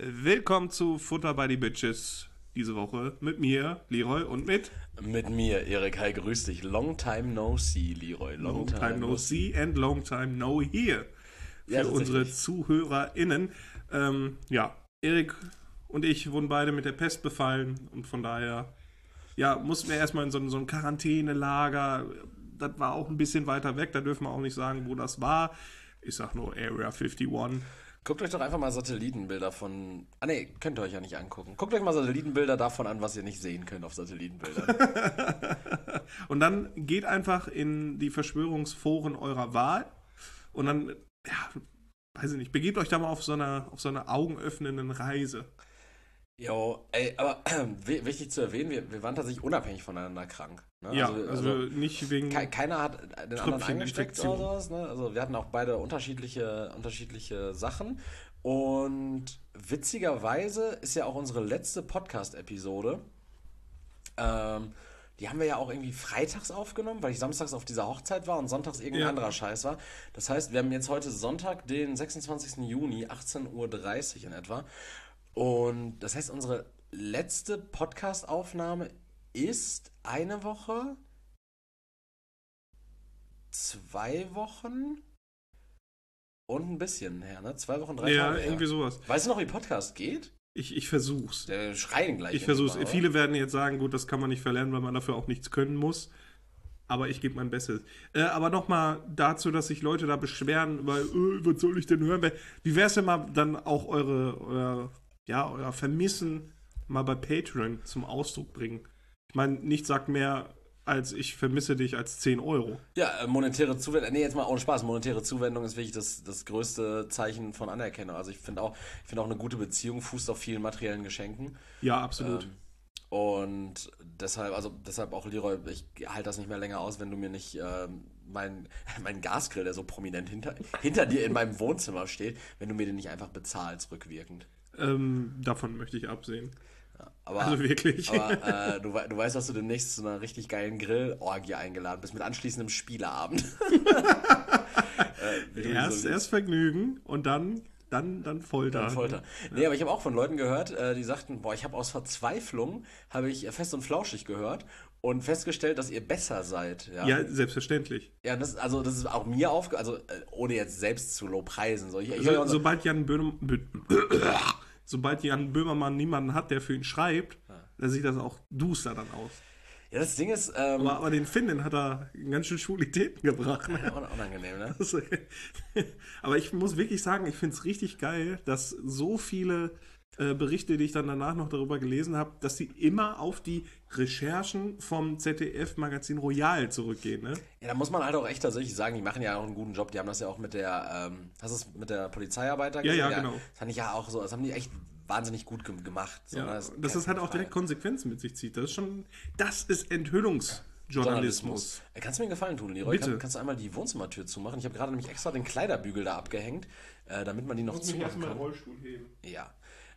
Willkommen zu Futter by the Bitches. Diese Woche mit mir, Leroy, und mit... Mit mir, Erik. Hi, grüß dich. Long time no see, Leroy. Long time no see and long time no hear. Für Ja, unsere ZuhörerInnen. Erik und ich wurden beide mit der Pest befallen und von daher mussten wir erstmal in so ein Quarantänelager. Das war auch ein bisschen weiter weg, da dürfen wir auch nicht sagen, wo das war. Ich sag nur Area 51. Guckt euch doch einfach mal Satellitenbilder von... könnt ihr euch ja nicht angucken. Guckt euch mal Satellitenbilder davon an, was ihr nicht sehen könnt auf Satellitenbildern. Und dann geht einfach in die Verschwörungsforen eurer Wahl und dann, weiß ich nicht, begebt euch da mal auf so eine augenöffnenden Reise. Jo, aber wichtig zu erwähnen, wir waren tatsächlich unabhängig voneinander krank. Ne? Ja, also nicht wegen... Keiner hat den anderen angesteckt oder sowas. Ne? Also wir hatten auch beide unterschiedliche Sachen. Und witzigerweise ist ja auch unsere letzte Podcast-Episode, die haben wir ja auch irgendwie freitags aufgenommen, weil ich samstags auf dieser Hochzeit war und sonntags irgendein anderer Scheiß war. Das heißt, wir haben jetzt heute Sonntag, den 26. Juni, 18:30 Uhr in etwa. Und das heißt, unsere letzte Podcast-Aufnahme ist eine Woche, 2 Wochen und ein bisschen her, ne? 2 Wochen, 3 Tage her. Ja, irgendwie sowas. Weißt du noch, wie Podcast geht? Ich versuch's. Wir schreien gleich. Ich versuch's. Viele werden jetzt sagen, gut, das kann man nicht verlernen, weil man dafür auch nichts können muss. Aber ich gebe mein Bestes. Aber nochmal dazu, dass sich Leute da beschweren, weil, was soll ich denn hören? Wie wär's denn mal dann auch euer Vermissen mal bei Patreon zum Ausdruck bringen? Ich meine, nichts sagt mehr als ich vermisse dich als 10 Euro. Ja, monetäre Zuwendung, jetzt mal ohne Spaß, monetäre Zuwendung ist wirklich das größte Zeichen von Anerkennung. Also ich finde auch eine gute Beziehung fußt auf vielen materiellen Geschenken. Ja, absolut. Und deshalb auch, Leroy, ich halte das nicht mehr länger aus, wenn du mir nicht meinen Gasgrill, der so prominent hinter dir in meinem Wohnzimmer steht, wenn du mir den nicht einfach bezahlst, rückwirkend. Davon möchte ich absehen. Ja, aber, also wirklich. Aber du weißt, dass du demnächst zu einer richtig geilen Grillorgie eingeladen bist, mit anschließendem Spieleabend. Erst Vergnügen und dann Folter. Dann Folter. Nee, aber ich habe auch von Leuten gehört, die sagten, ich habe aus Verzweiflung, Fest und Flauschig gehört und festgestellt, dass ihr besser seid. Ja, selbstverständlich. Ja, das ist auch mir ohne jetzt selbst zu lobpreisen. Sobald Jan Böhmermann niemanden hat, der für ihn schreibt, dann sieht das auch duster dann aus. Ja, das Ding ist... aber den Finn, hat er ganz schön Schwulitäten gebracht. Ne? Unangenehm, ne? Aber ich muss wirklich sagen, ich finde es richtig geil, dass so viele Berichte, die ich dann danach noch darüber gelesen habe, dass sie immer auf die Recherchen vom ZDF-Magazin Royal zurückgehen, ne? Ja, da muss man halt auch echt tatsächlich sagen, die machen ja auch einen guten Job. Die haben das ja auch mit der, hast du es mit der Polizeiarbeit gesehen? Ja, genau. Das fand ich ja auch so, das haben die echt wahnsinnig gut gemacht. So, ja, dass es halt auch direkt Konsequenzen mit sich zieht. Das ist Enthüllungsjournalismus. Kannst du mir einen Gefallen tun, Leroy? Bitte. Kannst du einmal die Wohnzimmertür zumachen? Ich habe gerade nämlich extra den Kleiderbügel da abgehängt, damit man die noch zumachen kann. Rollstuhl heben. Ja.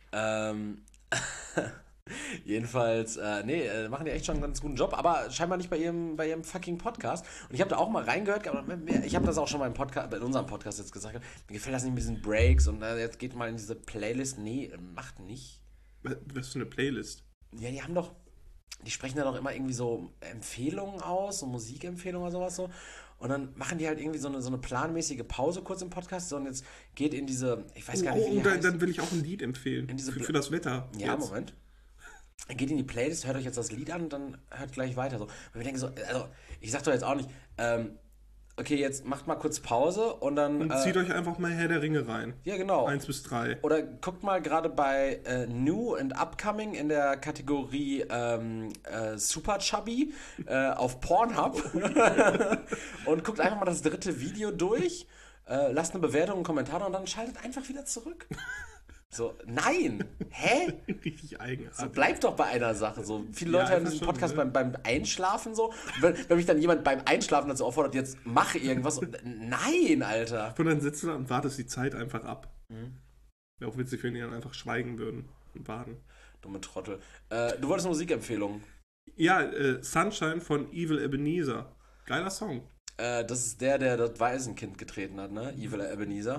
Jedenfalls, machen die echt schon einen ganz guten Job, aber scheinbar nicht bei ihrem fucking Podcast. Und ich habe da auch mal reingehört, aber ich habe das auch schon bei unserem Podcast jetzt gesagt, mir gefällt das nicht mit diesen Breaks und jetzt geht mal in diese Playlist. Nee, macht nicht. Was für eine Playlist? Ja, die sprechen da doch immer irgendwie so Empfehlungen aus, so Musikempfehlungen oder sowas so. Und dann machen die halt irgendwie so eine planmäßige Pause kurz im Podcast, sondern jetzt geht in diese, ich weiß gar nicht, wie die heißt. Dann will ich auch ein Lied empfehlen, für das Wetter. Ja, jetzt. Moment. Geht in die Playlist, hört euch jetzt das Lied an und dann hört gleich weiter. So. Und wir denken so, also ich sag doch jetzt auch nicht, okay, jetzt macht mal kurz Pause und dann... Und zieht euch einfach mal Herr der Ringe rein. Ja, genau. 1 bis 3. Oder guckt mal gerade bei New and Upcoming in der Kategorie Super Chubby auf Pornhub und guckt einfach mal das 3. Video durch, lasst eine Bewertung, einen Kommentar und dann schaltet einfach wieder zurück. So, nein! Hä? Richtig eigenartig. So, bleib doch bei einer Sache. So, viele Leute hören diesen Podcast beim Einschlafen so. Und wenn mich dann jemand beim Einschlafen dazu auffordert, jetzt mache irgendwas. Nein, Alter! Und dann sitzt du da und wartest die Zeit einfach ab. Wäre auch witzig, wenn die dann einfach schweigen würden und warten. Dumme Trottel. Du wolltest eine Musikempfehlung. Ja, Sunshine von Evil Ebenezer. Geiler Song. Das ist der das Waisenkind getreten hat, ne? Evil Ebenezer.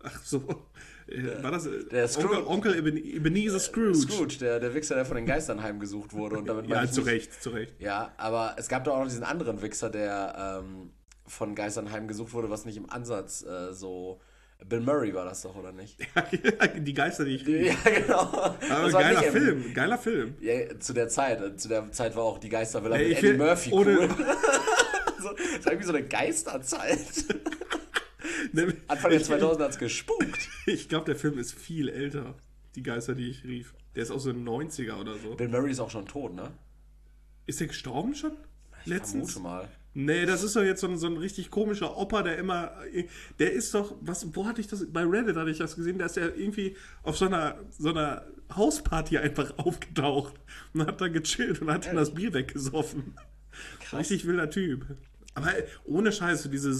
Ach so. War das der Scrooge. Onkel Ebenezer Scrooge? Scrooge, der Wichser, der von den Geistern heimgesucht wurde. Und damit Ja, zu Recht. Ja, aber es gab doch auch noch diesen anderen Wichser, der von Geistern heimgesucht wurde, was nicht im Ansatz so... Bill Murray war das doch, oder nicht? Die Geister, die ich liebe. Ja, genau. Aber geiler Film. Ja, zu der Zeit war auch die Geistervilla mit ich Eddie will- Murphy ohne- cool. Das ist irgendwie so eine Geisterzeit. Ne, Anfang der 2000er hat es gespukt. Ich glaube, der Film ist viel älter. Die Geister, die ich rief. Der ist aus den 90er oder so. Bill Murray ist auch schon tot, ne? Ist der gestorben schon? Letztens? Vermute mal. Nee, das ist doch jetzt so ein richtig komischer Opa, der immer. Der ist doch. Wo hatte ich das? Bei Reddit hatte ich das gesehen, da ist er irgendwie auf so einer Hausparty einfach aufgetaucht und hat da gechillt und hat dann das Bier weggesoffen. Krass. Richtig wilder Typ. Aber ohne Scheiße, diese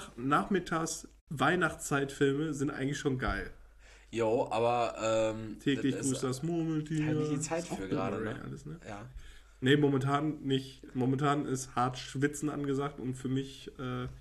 Sonntagnachmittags-Weihnachtszeitfilme sind eigentlich schon geil. Jo, aber Täglich das grüßt ist das Murmeltier. halt nicht die Zeit Ist auch für Bill gerade, Murray ne? alles, ne? Ja. Nee, momentan nicht. Momentan ist hart Schwitzen angesagt und für mich,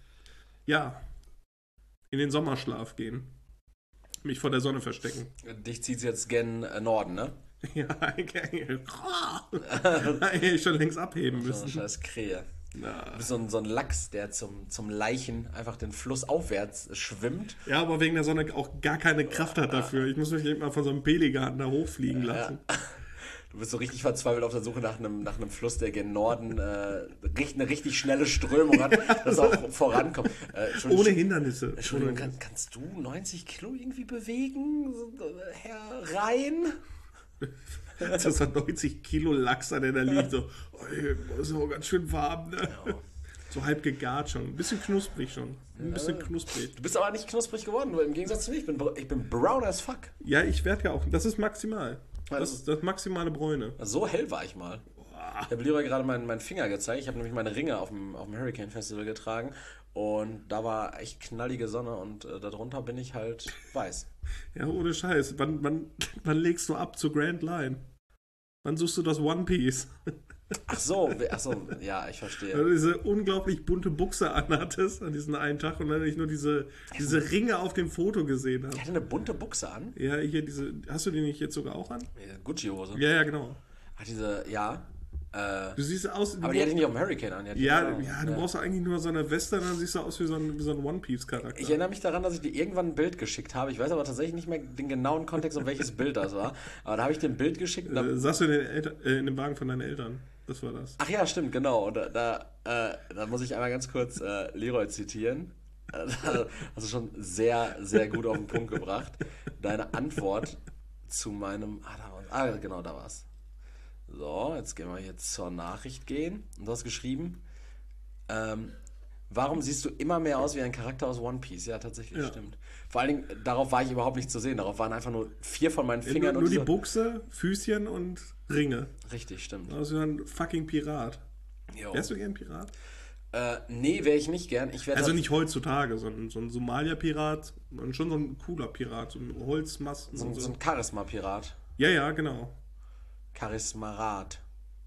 in den Sommerschlaf gehen. Mich vor der Sonne verstecken. Dich zieht's jetzt gen Norden, ne? Ja, okay. Hätte ich schon längst abheben So eine müssen. scheiß Krähe. Na. Du bist so ein Lachs, der zum Leichen einfach den Fluss aufwärts schwimmt. Ja, aber wegen der Sonne auch gar keine Kraft hat dafür. Ich muss mich eben mal von so einem Pelikan da hochfliegen lassen. Du bist so richtig verzweifelt auf der Suche nach einem Fluss, der gen Norden eine richtig schnelle Strömung hat, dass auch vorankommt. Ohne Hindernisse. Entschuldigung, kannst du 90 Kilo irgendwie bewegen, Herr Rhein? Das ist ein 90 Kilo Lachs, der da liegt. So, ist auch ganz schön warm. Ne? Ja. So halb gegart schon. Ein bisschen knusprig schon. Ein bisschen knusprig. Du bist aber nicht knusprig geworden, weil im Gegensatz zu mir, ich bin brown as fuck. Ja, ich werde ja auch. Das ist maximal. Das ist das maximale Bräune. So hell war ich mal. Ich habe Leroy gerade meinen Finger gezeigt. Ich habe nämlich meine Ringe auf dem Hurricane Festival getragen. Und da war echt knallige Sonne und darunter bin ich halt weiß. Ja, ohne Scheiß. Wann legst du ab zu Grand Line? Wann suchst du das One Piece? Ach so, ja, ich verstehe. Weil du diese unglaublich bunte Buchse anhattest an diesem einen Tag und dann ich nur diese Ringe auf dem Foto gesehen habe. Ich hatte eine bunte Buchse an. Ja, hier diese. Hast du die nicht jetzt sogar auch an? Gucci-Hose. Ja, genau. Ach, ja. Du siehst aus. Aber die hatte ich nicht auf dem Hurricane an. Du brauchst eigentlich nur so eine Weste, dann siehst du aus wie so ein One Piece-Charakter. Ich erinnere mich daran, dass ich dir irgendwann ein Bild geschickt habe. Ich weiß aber tatsächlich nicht mehr den genauen Kontext, um welches Bild das war. Aber da habe ich dir ein Bild geschickt. Saß du in dem Wagen von deinen Eltern? Das war das. Ach ja, stimmt, genau. Und da muss ich einmal ganz kurz Leroy zitieren. Da hast du schon sehr, sehr gut auf den Punkt gebracht. Deine Antwort zu meinem... genau, da war's. So, jetzt gehen wir hier zur Nachricht gehen. Und du hast geschrieben, warum siehst du immer mehr aus wie ein Charakter aus One Piece? Ja, tatsächlich, stimmt. Vor allen Dingen, darauf war ich überhaupt nicht zu sehen. Darauf waren einfach nur 4 von meinen Fingern. Nur die Buchse, Füßchen und Ringe. Richtig, stimmt. Das ist ein fucking Pirat. Jo. Wärst du gern Pirat? Nee, wäre ich nicht gern. Also nicht heutzutage, sondern so ein Somalia-Pirat und schon so ein cooler Pirat, so ein Holzmasten. So ein Charisma-Pirat. Ja, genau. Charismarat.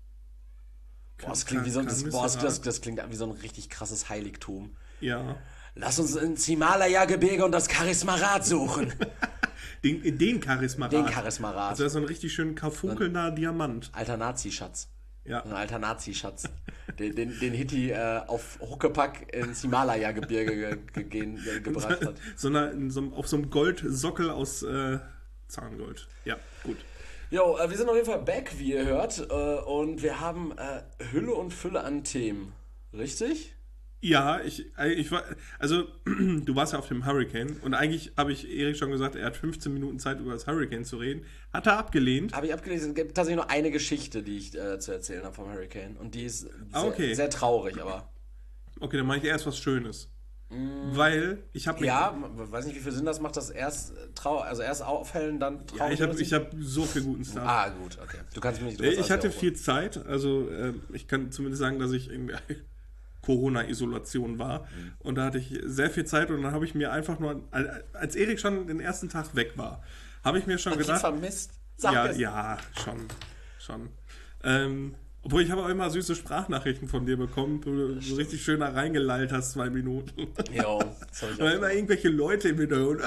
Das klingt wie das klingt wie so ein richtig krasses Heiligtum. Ja. Lass uns ins Himalaya-Gebirge und das Charismarat suchen. Den Charismarat. Den Charismarat. Also das ist so ein richtig schön karfunkelnder Diamant. Alter Nazi-Schatz. Ja. Ein alter Nazi-Schatz. den Hitti auf Huckepack ins Himalaya-Gebirge gebracht hat. Auf so einem Goldsockel aus Zahngold. Ja, gut. Jo, wir sind auf jeden Fall back, wie ihr hört. Und wir haben Hülle und Fülle an Themen. Richtig? Ja, ich war, also du warst ja auf dem Hurricane und eigentlich habe ich Erik schon gesagt, er hat 15 Minuten Zeit über das Hurricane zu reden. Hat er abgelehnt. Habe ich abgelehnt. Es gibt tatsächlich nur eine Geschichte, die ich zu erzählen habe vom Hurricane. Und die ist okay. sehr traurig, aber... Okay, dann mache ich erst was Schönes. Weil ich habe... Ja, weiß nicht, wie viel Sinn das macht, das erst aufhellen, dann traurig. Ja, ich hab so viel guten Stuff. Ah, gut, okay. Du kannst mich nicht Ich hatte viel Zeit, also ich kann zumindest sagen, dass ich in der Corona-Isolation war. Und da hatte ich sehr viel Zeit und dann habe ich mir einfach nur, als Erik schon den ersten Tag weg war, habe ich mir schon gedacht... vermisst? Ja, schon. Obwohl, ich habe auch immer süße Sprachnachrichten von dir bekommen, wo du so richtig schön da reingelallt hast, 2 Minuten. Jo, das habe ich Oder auch. immer irgendwelche Leute im Hintergrund.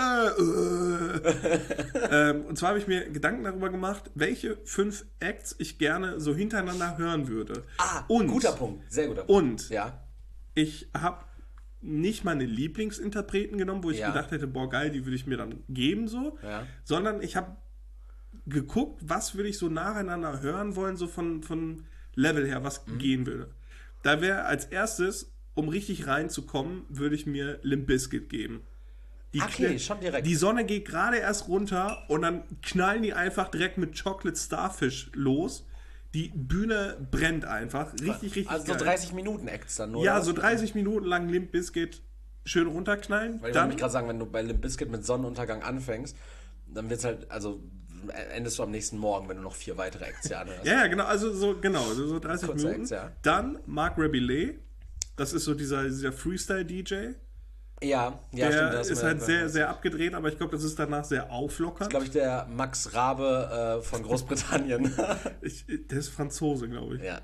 Und zwar habe ich mir Gedanken darüber gemacht, welche 5 Acts ich gerne so hintereinander hören würde. Guter Punkt, sehr guter Punkt. Und Ja, ich habe nicht meine Lieblingsinterpreten genommen, wo ich Ja. gedacht hätte, boah geil, die würde ich mir dann geben so, Ja. sondern ich habe geguckt, was würde ich so nacheinander hören wollen, so von Level her, was gehen würde. Da wäre als erstes, um richtig reinzukommen, würde ich mir Limp Bizkit geben. Okay, schon direkt. Die Sonne geht gerade erst runter und dann knallen die einfach direkt mit Chocolate Starfish los. Die Bühne brennt einfach. Richtig also so geil. 30 Minuten Acts dann, oder? Ja, so 30 Minuten lang Limp Bizkit schön runterknallen. Weil ich wollte mich gerade sagen, wenn du bei Limp Bizkit mit Sonnenuntergang anfängst, dann wird's halt, also endest du am nächsten Morgen, wenn du noch 4 weitere Acts hier anhörst. ja, genau, also so 30 Kurze Minuten. Acts, ja. Dann Marc Rabillet. Das ist so dieser Freestyle-DJ. Ja, Der stimmt. das ist halt sehr, sehr abgedreht, aber ich glaube, das ist danach sehr auflockernd. glaube ich, der Max Rabe von Großbritannien. Der ist Franzose, glaube ich. Ja,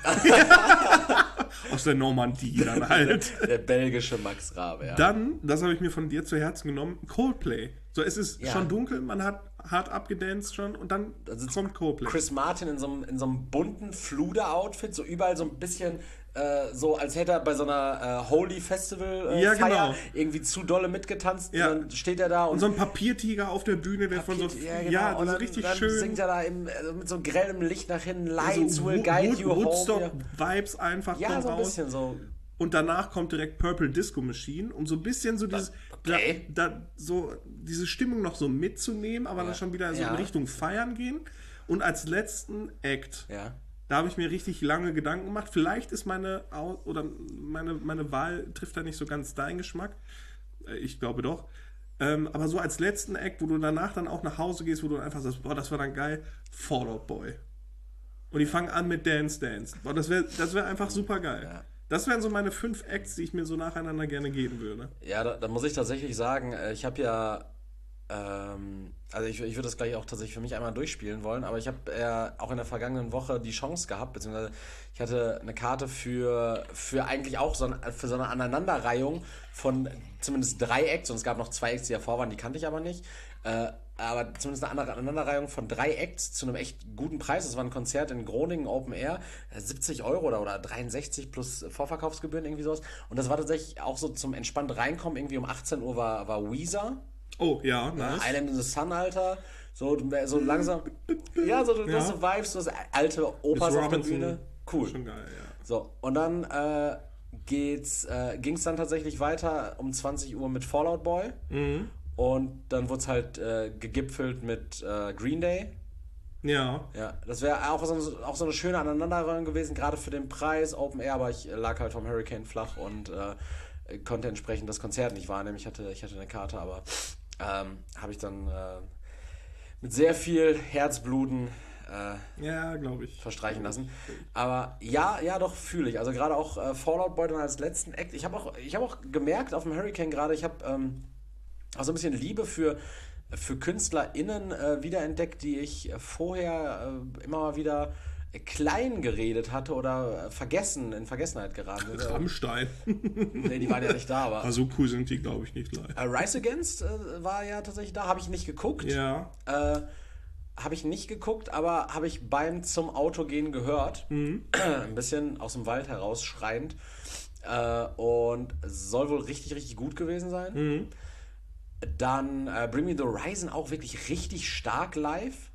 Aus der Normandie dann halt. der belgische Max Rabe, ja. Dann, das habe ich mir von dir zu Herzen genommen, Coldplay. So, es ist Ja. schon dunkel, man hat hart abgedanced schon und dann kommt Coldplay. Chris Martin in so einem bunten Fluder-Outfit, so überall so ein bisschen so, als hätte er bei so einer Holy Festival Ja, Feier genau. irgendwie zu dolle mitgetanzt. Ja. Und dann steht er da und Und so ein Papiertiger auf der Bühne, der von so. Ja, das und ist dann, richtig dann schön. singt er da mit so grellem Licht nach hinten, Lights will guide you home. Woodstock-Vibes einfach Ja, kommen so ein raus. bisschen so. Und danach kommt direkt Purple Disco Machine, um so ein bisschen so dieses, Okay. so diese Stimmung noch so mitzunehmen, aber dann schon wieder so Ja. in Richtung Feiern gehen. Und als letzten Act, Ja. da habe ich mir richtig lange Gedanken gemacht. Vielleicht ist meine Wahl trifft da nicht so ganz deinen Geschmack. Ich glaube doch. Aber so als letzten Act, wo du danach dann auch nach Hause gehst, wo du einfach sagst, boah, das war dann geil, Fall Out Boy. Und die fangen an mit Dance Dance. Boah, das wär einfach super geil. Ja. Das wären so meine 5 Acts, die ich mir so nacheinander gerne geben würde. Ja, da muss ich tatsächlich sagen, ich habe ja, also ich würde das gleich auch tatsächlich für mich einmal durchspielen wollen, aber ich habe auch in der vergangenen Woche die Chance gehabt, beziehungsweise ich hatte eine Karte für eigentlich auch für so eine Aneinanderreihung von zumindest 3 Acts, und es gab noch 2 Acts, die davor waren, die kannte ich aber nicht, aber zumindest eine andere Aneinanderreihung von 3 Acts zu einem echt guten Preis. Das war ein Konzert in Groningen, Open Air, 70 Euro oder 63 plus Vorverkaufsgebühren, irgendwie sowas. Und das war tatsächlich auch so zum entspannt reinkommen, irgendwie um 18 Uhr war Weezer. Oh, ja, nice. Island in the Sun, Alter. So langsam. Ja, so Vibes, so alte Opas Miss auf der Robinson. Bühne. Cool. Schon geil, ja. So, und dann ging es dann tatsächlich weiter um 20 Uhr mit Fall Out Boy. Und dann wurde es halt gegipfelt mit Green Day. Ja. Ja, das wäre auch so eine schöne Aneinanderreihung gewesen, gerade für den Preis, Open Air, aber ich lag halt vom Hurricane flach und konnte entsprechend das Konzert nicht wahrnehmen. Ich hatte eine Karte, aber habe ich dann mit sehr viel Herzbluten Ja, glaube ich. verstreichen lassen. Aber ja, doch fühle ich. Also gerade auch Fall Out Boy dann als letzten Act. Ich habe auch gemerkt auf dem Hurricane gerade, ich habe auch so ein bisschen Liebe für KünstlerInnen wiederentdeckt, die ich vorher immer mal wieder klein geredet hatte oder in Vergessenheit geraten sind. Rammstein. Nee, die waren ja nicht da, aber Also cool sind die, glaube ich, nicht live. Rise Against war ja tatsächlich da, habe ich nicht geguckt. Ja. Habe ich nicht geguckt, aber habe ich beim zum Autogehen gehört. Ein bisschen aus dem Wald heraus schreiend. Und soll wohl richtig, richtig gut gewesen sein. Dann Bring Me the Horizon auch wirklich richtig stark live.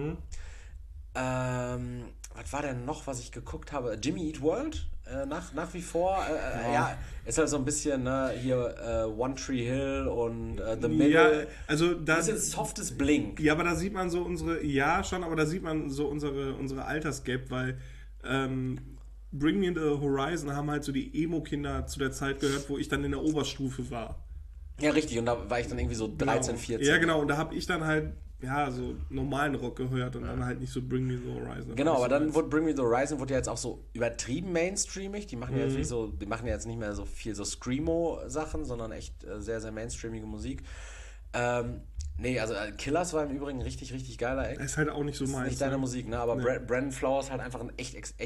Was war denn noch, was ich geguckt habe? Jimmy Eat World, nach wie vor. Ja, ist halt so ein bisschen hier One Tree Hill und The Middle. Ja, also da. Ein bisschen softes Blink. Ja, aber da sieht man so aber da sieht man so unsere Altersgap, weil Bring Me the Horizon haben halt so die Emo-Kinder zu der Zeit gehört, wo ich dann in der Oberstufe war. Ja, richtig. Und da war ich dann irgendwie so 13, 14. Ja, genau. Und da habe ich dann halt, so normalen Rock gehört und dann halt nicht so Bring Me the Horizon. Genau, aber dann wurde Bring Me the Horizon ja jetzt auch so übertrieben mainstreamig. Die machen ja jetzt nicht mehr so viel so Screamo-Sachen, sondern echt sehr, sehr mainstreamige Musik. Nee, also Killers war im Übrigen ein richtig, richtig geiler Act. Das ist halt auch nicht so Das ist meins. nicht deine Ne? Musik, ne? Aber Nee. Brandon Flowers halt einfach ein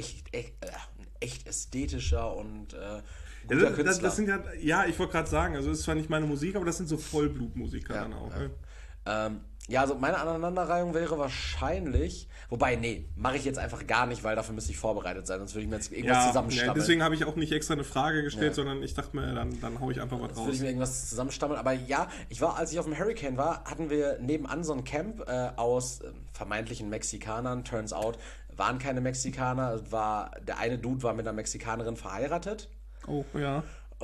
echt ästhetischer und Ja, guter Künstler. das sind ja, ich wollte gerade sagen, also es ist zwar nicht meine Musik, aber das sind so Vollblutmusiker Ja, dann auch. ja. Ne? Ja, also meine Aneinanderreihung wäre wahrscheinlich, wobei, nee, mache ich jetzt einfach gar nicht, weil dafür müsste ich vorbereitet sein, sonst würde ich mir jetzt irgendwas Ja, zusammenstammeln. deswegen habe ich auch nicht extra eine Frage gestellt, sondern ich dachte mir, dann hau ich einfach was Jetzt raus. würde ich mir irgendwas zusammenstammeln. Aber ja, als ich auf dem Hurricane war, hatten wir nebenan so ein Camp aus vermeintlichen Mexikanern. Turns out, waren keine Mexikaner. Der eine Dude war mit einer Mexikanerin verheiratet. Oh, ja.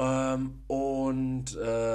Und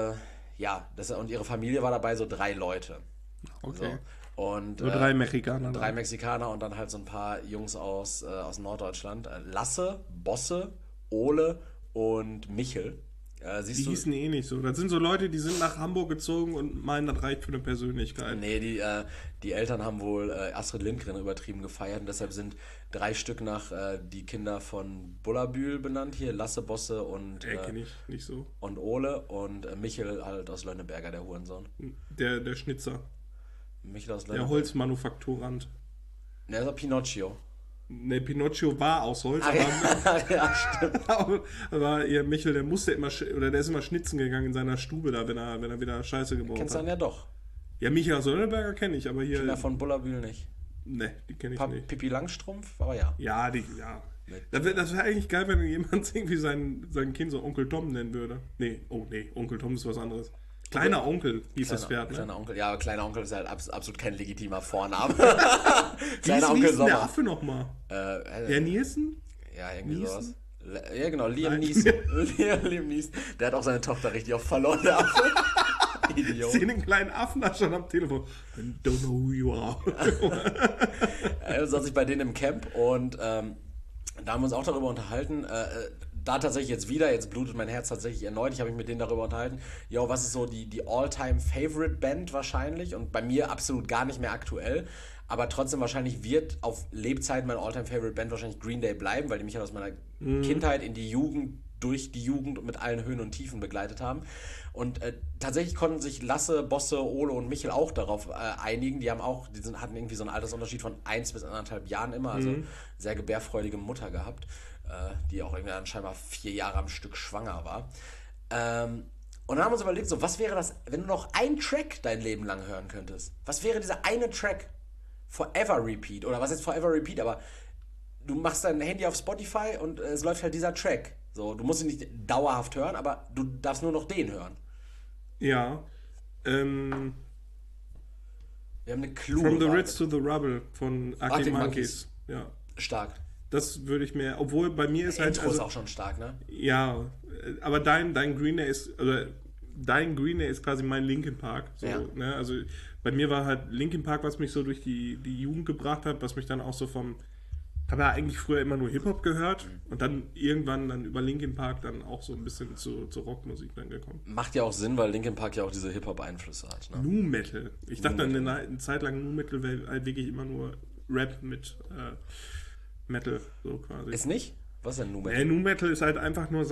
ihre Familie war dabei, so 3 Leute. Okay. So. Und, Nur 3 Mexikaner. 3 Mexikaner und dann halt so ein paar Jungs aus Norddeutschland. Lasse, Bosse, Ole und Michel. Die hießen eh nicht so. Das sind so Leute, die sind nach Hamburg gezogen und meinen, das reicht für eine Persönlichkeit. Nee, die Eltern haben wohl Astrid Lindgren übertrieben gefeiert und deshalb sind 3 Stück nach die Kinder von Bullabühl benannt. Hier Lasse, Bosse und Kenne ich nicht so. und Ole und Michel halt aus Lönneberger, der Hurensohn. Der Schnitzer. Michel aus Der Lönneberger. Holzmanufakturant. Der ist auch Pinocchio. Ne, Pinocchio war aus Holz, Ja, stimmt. aber ihr Michel, der musste immer, oder der ist immer schnitzen gegangen in seiner Stube da, wenn er wieder Scheiße gebaut Kennst du hat. dann ja doch. Ja, Michael aus Lönneberger kenne ich, aber hier... Kinder von Bullabühl nicht. Ne, die kenne ich nicht. Pippi Langstrumpf, aber ja. Ja. Das wäre eigentlich geil, wenn jemand irgendwie sein Kind so Onkel Tom nennen würde. Nee, Onkel Tom ist was anderes. Kleiner Onkel hieß das Pferd, ne? Kleiner Onkel, ja, aber kleiner Onkel ist halt absolut kein legitimer Vorname. Wie Kleiner ist Onkel denn der Sommer. Affe nochmal? Ja, Nielsen? Ja, irgendwie Neeson? sowas. Ja, genau, Liam Neeson. Liam Neeson. Der hat auch seine Tochter richtig oft verloren, der Affe. Ich Idiot. sehe den kleinen Affen da schon am Telefon. I don't know who you are. Er saß ich bei denen im Camp und da haben wir uns auch darüber unterhalten. Da tatsächlich jetzt blutet mein Herz tatsächlich erneut. Ich habe mich mit denen darüber unterhalten. Jo, was ist so die All-Time-Favorite-Band wahrscheinlich? Und bei mir absolut gar nicht mehr aktuell. Aber trotzdem wahrscheinlich wird auf Lebzeiten meine All-Time-Favorite-Band wahrscheinlich Green Day bleiben, weil die mich halt aus meiner Kindheit in die Jugend, durch die Jugend und mit allen Höhen und Tiefen begleitet haben. Und tatsächlich konnten sich Lasse, Bosse, Ole und Michel auch darauf einigen. Hatten irgendwie so einen Altersunterschied von 1 bis 1,5 Jahren immer. Also sehr gebärfreudige Mutter gehabt, die auch irgendwie dann scheinbar 4 Jahre am Stück schwanger war. Und dann haben wir uns überlegt, so, was wäre das, wenn du noch einen Track dein Leben lang hören könntest? Was wäre dieser eine Track? Forever Repeat. Oder was ist Forever Repeat? Aber du machst dein Handy auf Spotify und es läuft halt dieser Track. So, du musst ihn nicht dauerhaft hören, aber du darfst nur noch den hören. Ja. Wir haben eine Clue. From the Ritz to the Rubble von Arctic Monkeys. Ja. Stark. Das würde ich mir, obwohl bei mir ist halt... Intro ist auch schon stark, ne? Ja, aber dein Green Day ist, dein Green Day ist quasi mein Linkin Park. So, Ja. Ne? Also bei mir war halt Linkin Park, was mich so durch die Jugend gebracht hat, was mich dann auch so habe ja eigentlich früher immer nur Hip-Hop gehört und dann irgendwann dann über Linkin Park dann auch so ein bisschen zur Rockmusik dann gekommen. Macht ja auch Sinn, weil Linkin Park ja auch diese Hip-Hop-Einflüsse hat, ne? Nu Metal. Ich dachte dann eine Zeit lang Nu Metal wäre halt wirklich immer nur Rap mit Metal, so quasi. Ist nicht? Was ist denn Nu Metal? Nu Metal ist halt einfach nur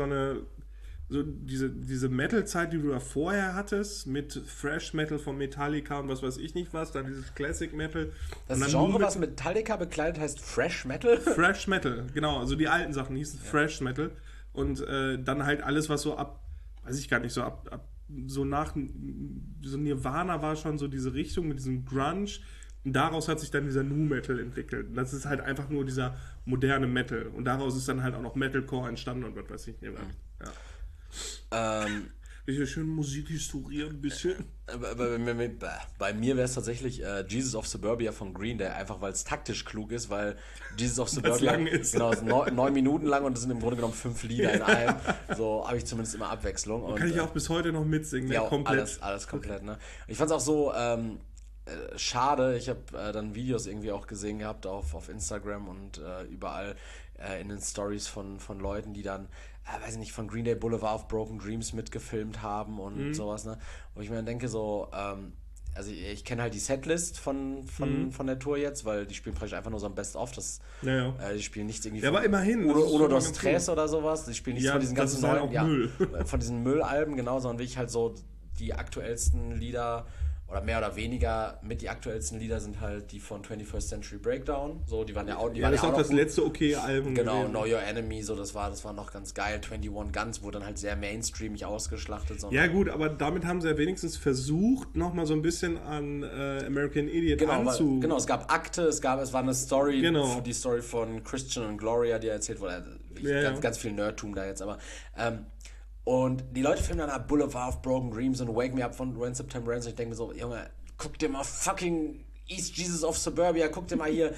diese Metal-Zeit, die du da vorher hattest, mit Thrash Metal von Metallica und was weiß ich nicht was, dann dieses Classic Metal. Das und dann Genre, Nu was Metallica bekleidet, heißt Fresh Metal? Thrash Metal, genau, also die alten Sachen hießen Thrash Metal und dann halt alles, was so weiß ich gar nicht, so nach so Nirvana war schon so diese Richtung mit diesem Grunge. Und daraus hat sich dann dieser Nu Metal entwickelt. Und das ist halt einfach nur dieser moderne Metal. Und daraus ist dann halt auch noch Metalcore entstanden und was weiß ich nicht. Ja. Bisschen schön Musikhistorie ein bisschen. Bei mir wäre es tatsächlich Jesus of Suburbia von Green Day, einfach weil es taktisch klug ist, weil Jesus of Suburbia lang ist. Genau, ist 9 Minuten lang und es sind im Grunde genommen 5 Lieder in einem. So habe ich zumindest immer Abwechslung. Und, Kann ich auch bis heute noch mitsingen, ja, komplett. alles komplett. Ne? Ich fand es auch so schade, ich habe dann Videos irgendwie auch gesehen gehabt auf Instagram und überall in den Stories von Leuten, die dann, weiß ich nicht, von Green Day Boulevard of Broken Dreams mitgefilmt haben und sowas, ne? Wo ich mir dann denke, so, also ich kenne halt die Setlist von der Tour jetzt, weil die spielen vielleicht einfach nur so ein Best-of, die spielen nichts irgendwie Ja, aber immerhin. Uno dos Tres oder sowas, die spielen nichts von diesen ganzen neuen, Müll. Von diesen Müllalben, genau, sondern wirklich halt so die aktuellsten Lieder oder mehr oder weniger mit die aktuellsten Lieder sind halt die von 21st Century Breakdown. So, die waren ja auch, das ist auch das letzte okay Album. Genau, gewesen. Know Your Enemy, so das war noch ganz geil. 21 Guns wurde dann halt sehr mainstreamig ausgeschlachtet. Ja gut, aber damit haben sie ja wenigstens versucht, nochmal so ein bisschen an American Idiot Genau, es gab Akte, es war eine Story, genau. Die Story von Christian und Gloria, die erzählt wurde. Ganz viel Nerdtum da jetzt, aber und die Leute filmen dann Boulevard of Broken Dreams und Wake Me Up von When September Ends und ich denke mir so, Junge, guck dir mal fucking East Jesus of Suburbia, guck dir mal hier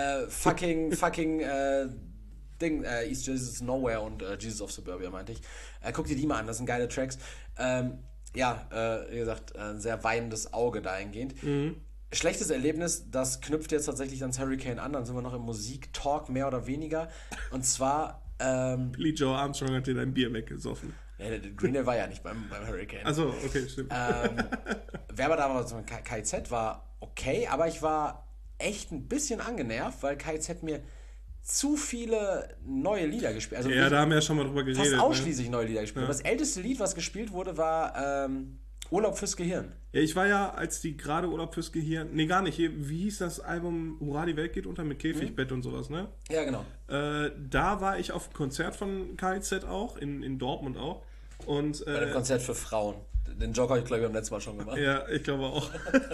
East Jesus Nowhere und Jesus of Suburbia meinte ich. Guck dir die mal an, das sind geile Tracks. Wie gesagt, ein sehr weinendes Auge dahingehend. Schlechtes Erlebnis, das knüpft jetzt tatsächlich ans Hurricane an, dann sind wir noch im Musiktalk, mehr oder weniger. Und zwar Billy Joe Armstrong hat dir dein Bier weggesoffen. Ja, der Green Day war ja nicht beim Hurricane. Achso, okay, stimmt. Wer aber da war, so ein KIZ war okay, aber ich war echt ein bisschen angenervt, weil KIZ mir zu viele neue Lieder gespielt hat. Also ja, da haben wir ja schon mal drüber geredet. Fast ausschließlich neue Lieder gespielt. Ja. Das älteste Lied, was gespielt wurde, war Urlaub fürs Gehirn. Ja, ich war ja, als die gerade Urlaub fürs Gehirn, nee, gar nicht, wie hieß das Album Hurra, die Welt geht unter mit Käfigbett und sowas, ne? Ja, genau. Da war ich auf einem Konzert von KIZ auch, in Dortmund auch. Und, bei dem Konzert für Frauen. Den Joker habe ich, glaube ich, beim letzten Mal schon gemacht. Ja, ich glaube auch.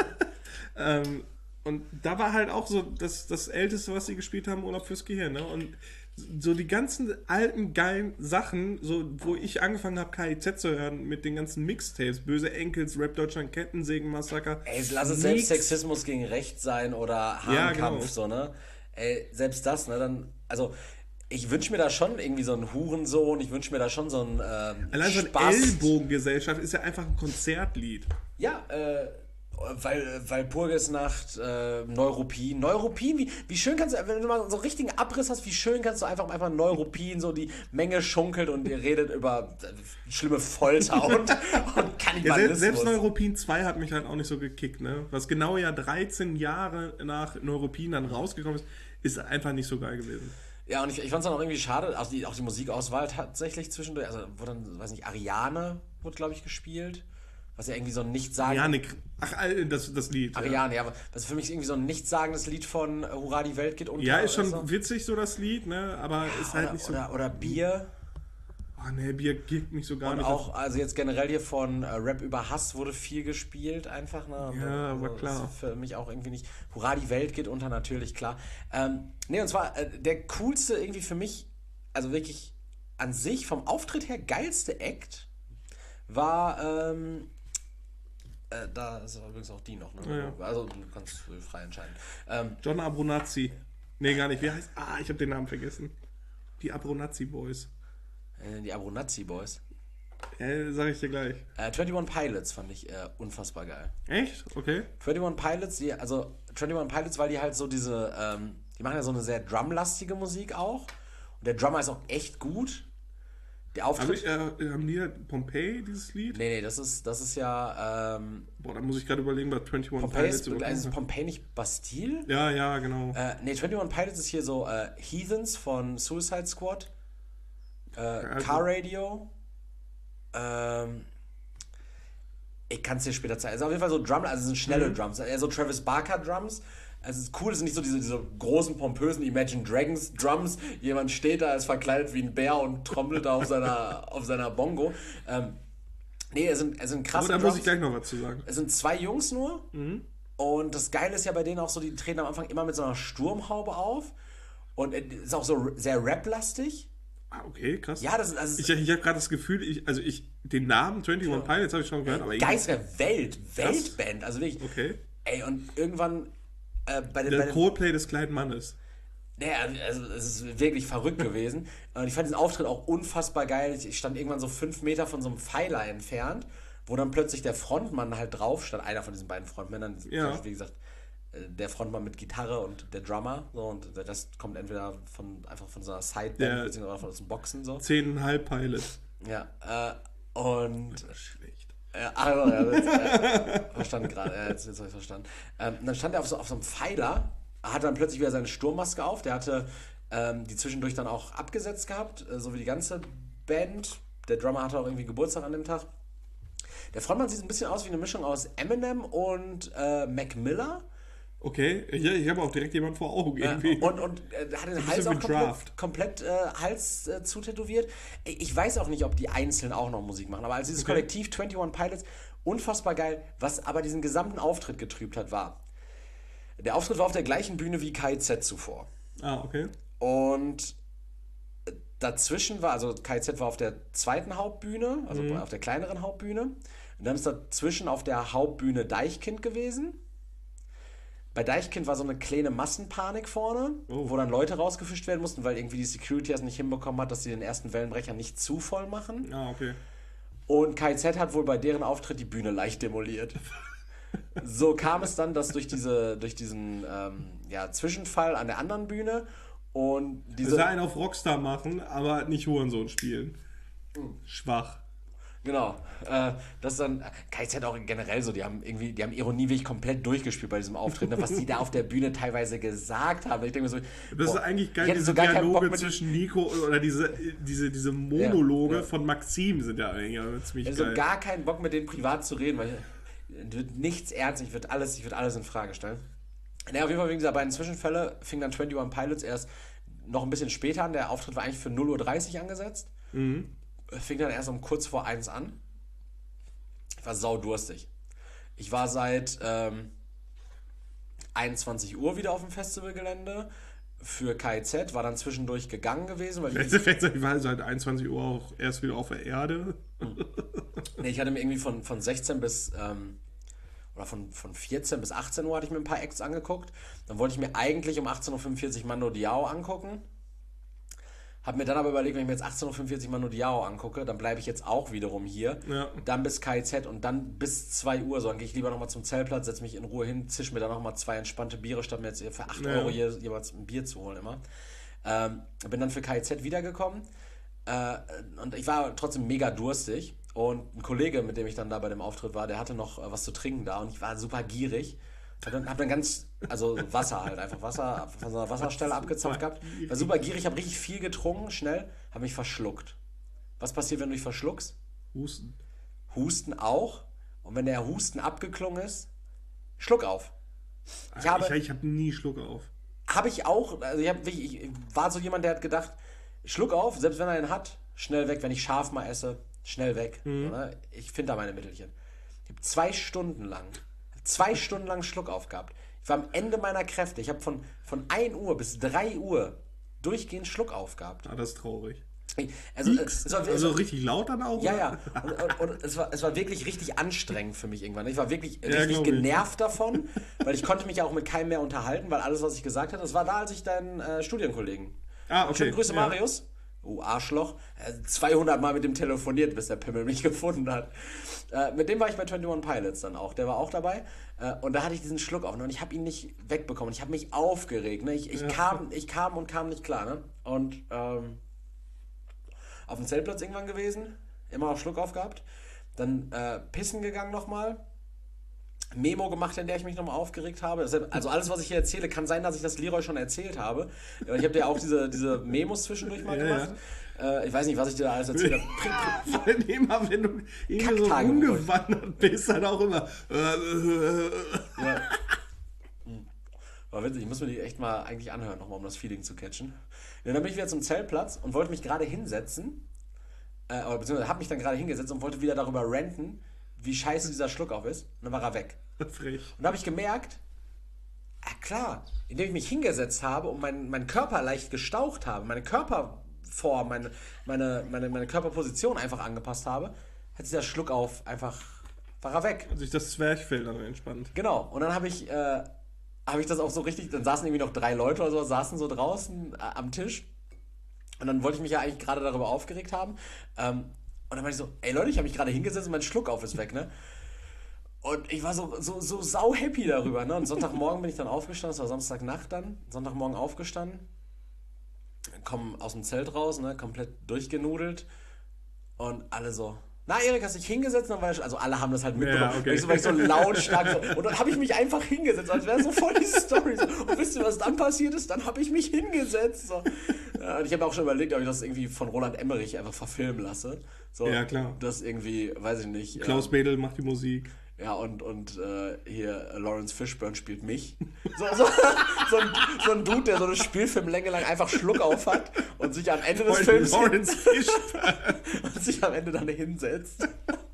Und da war halt auch so das Älteste, was sie gespielt haben, Urlaub fürs Gehirn, ne? Und so die ganzen alten, geilen Sachen, so wo ich angefangen habe, KIZ zu hören, mit den ganzen Mixtapes, Böse Enkels, Rap Deutschland, Kettensägen-Massaker. Ey, lass es selbst Sexismus gegen Recht sein oder Hahnkampf, ja, genau. So, ne? Ey, selbst das, ne? Dann, also, ich wünsche mir da schon irgendwie so einen Hurensohn, ich wünsche mir da schon so einen allein so eine Ellbogengesellschaft ist ja einfach ein Konzertlied. Ja, weil Purgesnacht, Neuruppin, wie schön kannst du, wenn du mal so einen richtigen Abriss hast, wie schön kannst du einfach Neuruppin, so die Menge schunkelt und ihr redet über schlimme Folter und Kannibalismus. Ja, selbst Neuruppin 2 hat mich halt auch nicht so gekickt, ne? Was genau ja 13 Jahre nach Neuruppin dann rausgekommen ist einfach nicht so geil gewesen. Ja, und ich fand es dann auch irgendwie schade, auch die Musikauswahl tatsächlich zwischendurch, also wurde dann, weiß nicht, Ariane wurde, glaube ich, gespielt. Was ja irgendwie so ein Ariane, das Lied. Ariane, ja, das ist für mich irgendwie so ein nichtssagendes Lied von Hurra, die Welt geht unter. Ja, ist schon so witzig, so das Lied, ne? Aber ja, ist halt nicht so. Oder Bier. Oh ne, Bier gibt mich so gar und nicht. Und auch, also jetzt generell hier von Rap über Hass wurde viel gespielt, einfach, ne? Ja, aber also, klar. Ist für mich auch irgendwie nicht. Hurra, die Welt geht unter, natürlich, klar. Ne, und zwar der coolste irgendwie für mich, also wirklich an sich vom Auftritt her geilste Act war, da ist übrigens auch die noch, ne? Ja. Also du kannst frei entscheiden. John Abronazzi. Nee, gar nicht. Wie heißt? Ich habe den Namen vergessen. Die Abronazzi Boys. Die Abronazzi Boys? Sag ich dir gleich. 21 Pilots fand ich unfassbar geil. Echt? Okay. 21 Pilots, 21 Pilots, weil die halt so diese, die machen ja so eine sehr drumlastige Musik auch. Und der Drummer ist auch echt gut. Der Auftritt. Haben die Pompeii, dieses Lied? Nee, das ist ja. Da muss ich gerade überlegen, was 21 Pilots ist Pompeii nicht Bastille? Ja, genau. 21 Pilots ist hier so Heathens von Suicide Squad. Car Radio. Ich kann es dir später zeigen. Also auf jeden Fall so Drums, also es sind schnelle Drums. Eher so Travis Barker Drums. Also es ist cool, es sind nicht so diese großen, pompösen Imagine Dragons Drums. Jemand steht da, ist verkleidet wie ein Bär und trommelt da auf seiner Bongo. Es sind krasse Drums. Aber da muss ich gleich noch was zu sagen. Es sind 2 Jungs nur. Und das Geile ist ja bei denen auch so, die treten am Anfang immer mit so einer Sturmhaube auf. Und es ist auch so sehr rap-lastig. Okay, krass. Ja, das ist, ich habe gerade das Gefühl, den Namen 21 Pilots habe ich schon gehört. Aber Geistige Weltband. Also wirklich. Okay. Ey, und irgendwann der Coldplay des kleinen Mannes. Naja, also es ist wirklich verrückt gewesen. Und ich fand diesen Auftritt auch unfassbar geil. Ich stand irgendwann so 5 Meter von so einem Pfeiler entfernt, wo dann plötzlich der Frontmann halt drauf stand, einer von diesen beiden Frontmännern, wie gesagt, der Frontmann mit Gitarre und der Drummer, so, und der Rest kommt entweder einfach von so einer Sideband, beziehungsweise von dem Boxen, so. 10,5 Pilot. Ja, und... Das ist schlecht. Verstanden gerade, jetzt habe ich verstanden. Dann stand er auf so einem Pfeiler, hatte dann plötzlich wieder seine Sturmmaske auf, der hatte die zwischendurch dann auch abgesetzt gehabt, so wie die ganze Band. Der Drummer hatte auch irgendwie Geburtstag an dem Tag. Der Frontmann sieht ein bisschen aus wie eine Mischung aus Eminem und Mac Miller. Okay, ich habe auch direkt jemanden vor Augen irgendwie. Und hat den Hals auch komplett Hals zutätowiert. Ich weiß auch nicht, ob die einzeln auch noch Musik machen, aber als dieses Kollektiv 21 Pilots, unfassbar geil, was aber diesen gesamten Auftritt getrübt hat, war, der Auftritt war auf der gleichen Bühne wie KIZ zuvor. Ah, okay. Und dazwischen war, also KIZ war auf der zweiten Hauptbühne, also auf der kleineren Hauptbühne. Und dann ist dazwischen auf der Hauptbühne Deichkind gewesen. Bei Deichkind war so eine kleine Massenpanik vorne, wo dann Leute rausgefischt werden mussten, weil irgendwie die Security es nicht hinbekommen hat, dass sie den ersten Wellenbrecher nicht zu voll machen. Ah, okay. Und KIZ hat wohl bei deren Auftritt die Bühne leicht demoliert. So kam es dann, dass durch diesen Zwischenfall an der anderen Bühne und diese... einen auf Rockstar machen, aber nicht Hurensohn spielen. Schwach. Genau. Das ist dann KIZ auch generell so, die haben Ironie wirklich komplett durchgespielt bei diesem Auftritt, ne? Was die da auf der Bühne teilweise gesagt haben. Ich denke mir so, das ist eigentlich geil, diese Dialoge zwischen Nico oder diese Monologe von Maxim sind ja eigentlich ziemlich geil. Also gar keinen Bock mit denen privat zu reden, weil wird nichts ernst, ich würde alles in Frage stellen. Naja, auf jeden Fall wegen dieser beiden Zwischenfälle fing dann 21 Pilots erst noch ein bisschen später an. Der Auftritt war eigentlich für 0:30 Uhr angesetzt. Fing dann erst um kurz vor 1 an. Ich war saudurstig. Ich war seit 21 Uhr wieder auf dem Festivalgelände für KIZ, war dann zwischendurch gegangen gewesen. Weil ich war seit 21 Uhr auch erst wieder auf der Erde. Nee, ich hatte mir irgendwie von 16 bis... oder von 14 bis 18 Uhr hatte ich mir ein paar Acts angeguckt. Dann wollte ich mir eigentlich um 18:45 Uhr Mando Diao angucken. Hab mir dann aber überlegt, wenn ich mir jetzt 18:45 Uhr Mando Diao angucke, dann bleibe ich jetzt auch wiederum hier. Ja. Dann bis KIZ und dann bis 2 Uhr. So, dann gehe ich lieber nochmal zum Zeltplatz, setze mich in Ruhe hin, zisch mir dann nochmal 2 entspannte Biere, statt mir jetzt für 8 Euro jeweils ein Bier zu holen immer. Bin dann für KIZ wiedergekommen. Und ich war trotzdem mega durstig. Und ein Kollege, mit dem ich dann da bei dem Auftritt war, der hatte noch was zu trinken da und ich war super gierig. Hab dann Wasser halt, einfach Wasser von so einer Wasserstelle abgezapft gehabt. War super gierig, habe richtig viel getrunken, schnell, habe mich verschluckt. Was passiert, wenn du dich verschluckst? Husten auch. Und wenn der Husten abgeklungen ist, Schluck auf. Ich habe nie Schluck auf. Habe ich auch, also ich war so jemand, der hat gedacht, Schluck auf, selbst wenn er einen hat, schnell weg, wenn ich scharf mal esse. Schnell weg. Oder? Ich finde da meine Mittelchen. Ich habe 2 Stunden lang Schluck aufgehabt. Ich war am Ende meiner Kräfte. Ich habe von 1 Uhr bis 3 Uhr durchgehend Schluck aufgehabt. Ah, das ist traurig. Also richtig laut dann auch? Ja. Und es war wirklich richtig anstrengend für mich irgendwann. Ich war wirklich richtig genervt davon, weil ich konnte mich ja auch mit keinem mehr unterhalten, weil alles, was ich gesagt habe, das war da, als ich deinen Studienkollegen. Ah, okay. Schöne Grüße, Marius. Arschloch. 200 Mal mit dem telefoniert, bis der Pimmel mich gefunden hat. Mit dem war ich bei 21 Pilots dann auch. Der war auch dabei. Und da hatte ich diesen Schluck auf. Und ich habe ihn nicht wegbekommen. Ich habe mich aufgeregt. Ne? Ich kam nicht klar. Ne? Und auf dem Zeltplatz irgendwann gewesen. Immer noch Schluck aufgehabt. Dann pissen gegangen nochmal. Memo gemacht, in der ich mich nochmal aufgeregt habe. Also alles, was ich hier erzähle, kann sein, dass ich das Leroy schon erzählt habe. Ich habe ja auch diese Memos zwischendurch mal gemacht. Ja. Ich weiß nicht, was ich dir da alles erzählt habe. Vor allem immer, wenn du irgendwie so rumgewandert bist, dann auch immer. Ja. War witzig, ich muss mir die echt mal eigentlich anhören, nochmal, um das Feeling zu catchen. Ja, dann bin ich wieder zum Zeltplatz und wollte mich gerade hinsetzen. Beziehungsweise habe mich dann gerade hingesetzt und wollte wieder darüber ranten, wie scheiße dieser Schluck auf ist. Und dann war er weg. Frech. Und da habe ich gemerkt, klar, indem ich mich hingesetzt habe und meinen Körper leicht gestaucht habe, meine Körperform, meine Körperposition einfach angepasst habe, hat dieser Schluck auf einfach, war er weg. Hat sich das Zwerchfell dann entspannt. Genau. Und dann habe ich das auch so richtig, dann saßen irgendwie noch 3 Leute oder so, saßen so draußen am Tisch. Und dann wollte ich mich ja eigentlich gerade darüber aufgeregt haben. Und dann meinte ich so, ey Leute, ich habe mich gerade hingesetzt und mein Schluck auf ist weg, ne? Und ich war so sau happy darüber, ne? Und Sonntagmorgen bin ich dann aufgestanden, das war Samstagnacht dann, Sonntagmorgen aufgestanden, komm aus dem Zelt raus, ne? Komplett durchgenudelt und alle so, na Erik, hast du dich hingesetzt? Also alle haben das halt mitbekommen. Ja, okay. Weil ich so lautstark so. Und dann habe ich mich einfach hingesetzt, als wäre so voll die Story. So. Und wisst ihr, was dann passiert ist? Dann habe ich mich hingesetzt. So. Ja, und ich habe auch schon überlegt, ob ich das irgendwie von Roland Emmerich einfach verfilmen lasse. So, Ja, klar. Das irgendwie, weiß ich nicht. Klaus Bedel macht die Musik. Ja, und hier Lawrence Fishburne spielt mich. So ein Dude, der so eine Spielfilmlänge lang einfach Schluck auf hat und sich am Ende des Films Lawrence Fishburne. und sich am Ende dann hinsetzt.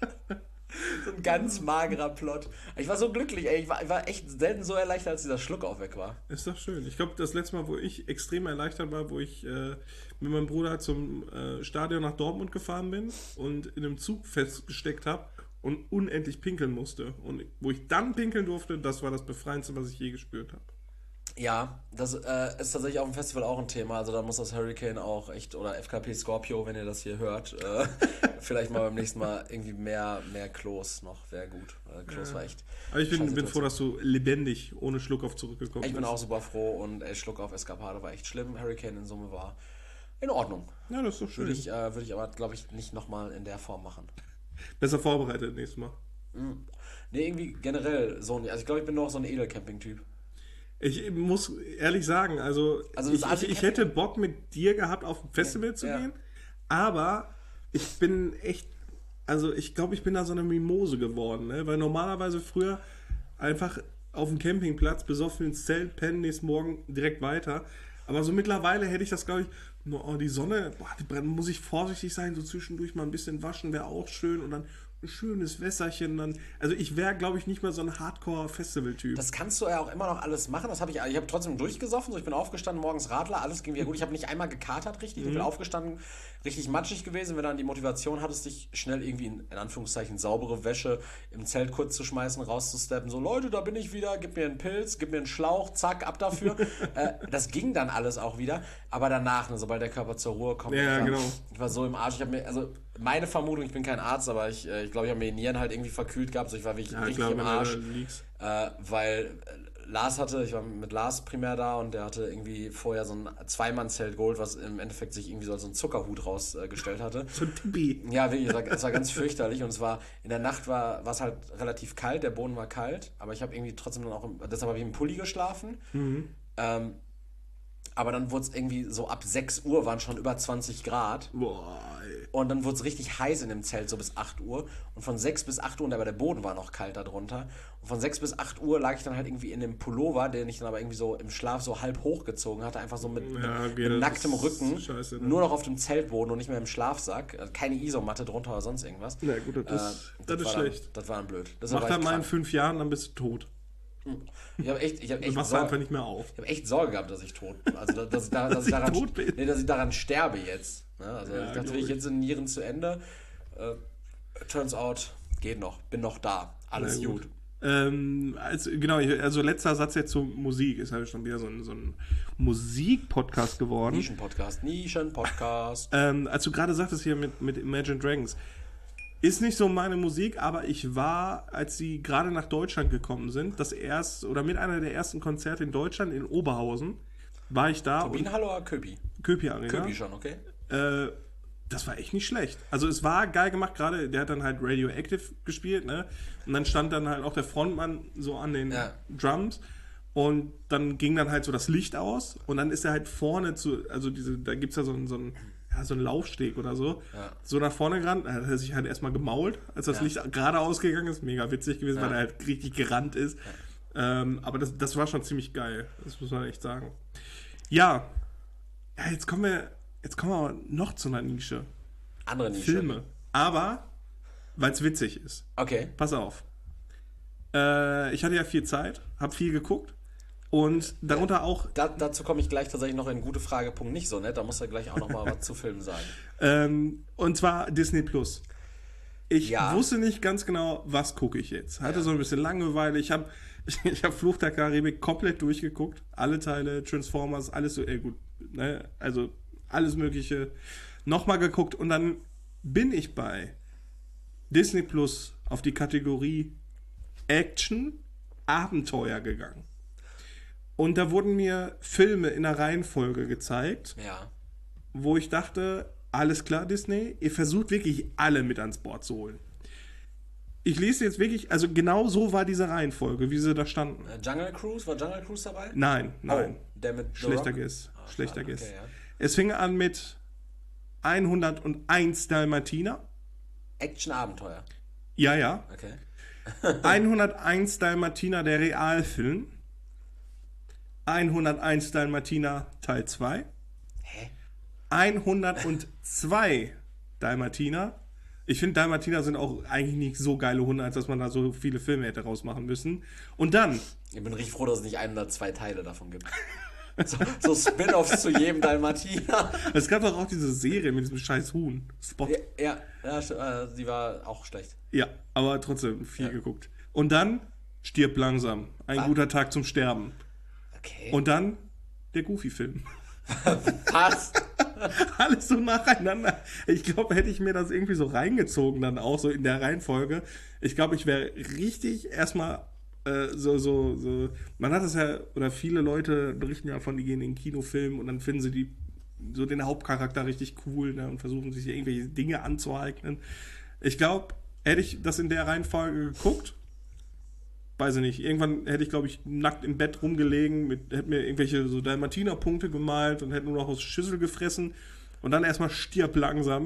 So ein ganz magerer Plot. Ich war so glücklich, ey. Ich war echt selten so erleichtert, als dieser Schluck auf weg war. Ist doch schön. Ich glaube, das letzte Mal, wo ich extrem erleichtert war, wo ich mit meinem Bruder zum Stadion nach Dortmund gefahren bin und in einem Zug festgesteckt habe und unendlich pinkeln musste. Und wo ich dann pinkeln durfte, das war das Befreiendste, was ich je gespürt habe. Ja, das ist tatsächlich auf dem Festival auch ein Thema. Also da muss das Hurricane auch echt, oder FKP Scorpio, wenn ihr das hier hört, vielleicht mal beim nächsten Mal irgendwie mehr Klos noch, wäre gut. Klos war echt. Aber ich bin froh, dass du lebendig ohne Schluckauf zurückgekommen bist. Ich bin auch super froh und Schluckauf Eskapade war echt schlimm. Hurricane in Summe war in Ordnung. Ja, das ist doch schön. Würde ich aber, glaube ich, nicht nochmal in der Form machen. Besser vorbereitet nächstes Mal. Nee, irgendwie generell so ein, also ich glaube, ich bin doch so ein Edelcamping-Typ. Ich muss ehrlich sagen, ich hätte Bock mit dir gehabt, auf ein Festival zu gehen, aber ich bin echt, ich glaube, ich bin da so eine Mimose geworden, ne? Weil normalerweise früher einfach auf dem Campingplatz besoffen ins Zelt, pennen, nächsten Morgen direkt weiter. Aber so mittlerweile hätte ich das, glaube ich, die Sonne, muss ich vorsichtig sein, so zwischendurch mal ein bisschen waschen, wäre auch schön und dann ein schönes Wässerchen dann. Also ich wäre, glaube ich, nicht mehr so ein Hardcore-Festival-Typ. Das kannst du ja auch immer noch alles machen. Ich habe trotzdem durchgesoffen. So, ich bin aufgestanden, morgens Radler, alles ging wieder gut. Ich habe nicht einmal gekatert richtig. Ich bin aufgestanden, richtig matschig gewesen. Wenn du dann die Motivation hattest, dich schnell irgendwie in Anführungszeichen saubere Wäsche im Zelt kurz zu schmeißen, rauszusteppen. So, Leute, da bin ich wieder, gib mir einen Pilz, gib mir einen Schlauch, zack, ab dafür. Das ging dann alles auch wieder. Aber danach, ne, sobald der Körper zur Ruhe kommt, ich war so im Arsch. Meine Vermutung, ich bin kein Arzt, aber ich glaube, ich habe mir die Nieren halt irgendwie verkühlt gehabt. So, ich war wirklich richtig im Arsch. Weil ich war mit Lars primär da und der hatte irgendwie vorher so ein Zweimann-Zelt geholt, was im Endeffekt sich irgendwie so als so ein Zuckerhut rausgestellt hatte. So ein Tipi. Ja, wirklich, es war ganz fürchterlich und in der Nacht war es halt relativ kalt, der Boden war kalt, aber ich habe irgendwie trotzdem dann auch, deshalb habe ich im Pulli geschlafen. Aber dann wurde es irgendwie so ab 6 Uhr waren schon über 20 Grad. Boah, ey. Und dann wurde es richtig heiß in dem Zelt, so bis 8 Uhr. Und von 6 bis 8 Uhr, und aber der Boden war noch kalt darunter. Und von 6 bis 8 Uhr lag ich dann halt irgendwie in dem Pullover, den ich dann aber irgendwie so im Schlaf so halb hochgezogen hatte. Einfach so mit nacktem Rücken. Scheiße, ne? Nur noch auf dem Zeltboden und nicht mehr im Schlafsack. Also keine Isomatte drunter oder sonst irgendwas. Ja gut, das ist schlecht. Das war dann blöd. Mach das mal in 5 Jahren, dann bist du tot. Ich habe echt du machst einfach nicht mehr auf. Ich habe echt Sorge gehabt, dass ich tot bin. Also, dass ich daran sterbe jetzt. Ne? Also, ich dachte, ich jetzt in Nieren zu Ende. Turns out, geht noch. Bin noch da. Alles gut. Also letzter Satz jetzt zur Musik. Ist halt schon wieder so ein Musik-Podcast geworden. Nischen-Podcast. Als du gerade sagtest hier mit Imagine Dragons. Ist nicht so meine Musik, aber ich war, als sie gerade nach Deutschland gekommen sind, mit einer der ersten Konzerte in Deutschland, in Oberhausen, war ich da. Turbinenhalle oder Köpi? Köpi Arena. Köpi schon, okay. Das war echt nicht schlecht. Also es war geil gemacht, gerade der hat dann halt Radioactive gespielt, ne? Und dann stand dann halt auch der Frontmann so an den Drums und dann ging dann halt so das Licht aus und dann ist er halt vorne da gibt es ja so ein Laufsteg oder so, so nach vorne gerannt, da hat er sich halt erstmal gemault, als das Licht gerade ausgegangen ist, mega witzig gewesen, weil er halt richtig gerannt ist. Aber das war schon ziemlich geil, das muss man echt sagen. Ja, jetzt kommen wir noch zu einer Nische. Andere Nische. Filme, aber weil es witzig ist. Okay. Pass auf. Ich hatte ja viel Zeit, habe viel geguckt. Und darunter auch... Dazu komme ich gleich tatsächlich noch in gute Frage, nicht so nett. Da muss er gleich auch noch mal was zu Filmen sagen. Und zwar Disney Plus. Ich wusste nicht ganz genau, was gucke ich jetzt. Hatte so ein bisschen Langeweile. Ich hab Fluch der Karibik komplett durchgeguckt. Alle Teile, Transformers, alles so, gut. Ne? Also alles Mögliche nochmal geguckt. Und dann bin ich bei Disney Plus auf die Kategorie Action, Abenteuer gegangen. Und da wurden mir Filme in einer Reihenfolge gezeigt, wo ich dachte, alles klar, Disney, ihr versucht wirklich alle mit ans Board zu holen. Ich lese jetzt wirklich, also genau so war diese Reihenfolge, wie sie da standen. Jungle Cruise? War Jungle Cruise dabei? Nein. Der mit The Schlechter Rock? Guess. Schlechter Guess. Okay, ja. Es fing an mit 101 Dalmatiner. Action-Abenteuer. Ja. Okay. 101 Dalmatiner, der Realfilm. 101 Dalmatiner, Teil 2. Hä? 102 Dalmatiner. Ich finde, Dalmatiner sind auch eigentlich nicht so geile Hunde, als dass man da so viele Filme hätte rausmachen müssen. Und dann... Ich bin richtig froh, dass es nicht 102 Teile davon gibt. So Spin-Offs zu jedem Dalmatiner. Es gab doch auch diese Serie mit diesem scheiß Huhn. Spot. Ja, die war auch schlecht. Ja, aber trotzdem viel geguckt. Und dann Stirb langsam. Ein guter Tag zum Sterben. Okay. Und dann der Goofy-Film. Was? Alles so nacheinander. Ich glaube, hätte ich mir das irgendwie so reingezogen, dann auch so in der Reihenfolge. Ich glaube, ich wäre richtig erstmal so. Man hat es ja, oder viele Leute berichten ja von, die gehen in den Kinofilm und dann finden sie so den Hauptcharakter richtig cool, ne, und versuchen sich irgendwelche Dinge anzueignen. Ich glaube, hätte ich das in der Reihenfolge geguckt, weiß ich nicht, irgendwann hätte ich, glaube ich, nackt im Bett rumgelegen, hätte mir irgendwelche so Dalmatiner-Punkte gemalt und hätte nur noch aus Schüssel gefressen und dann erstmal Stirb langsam.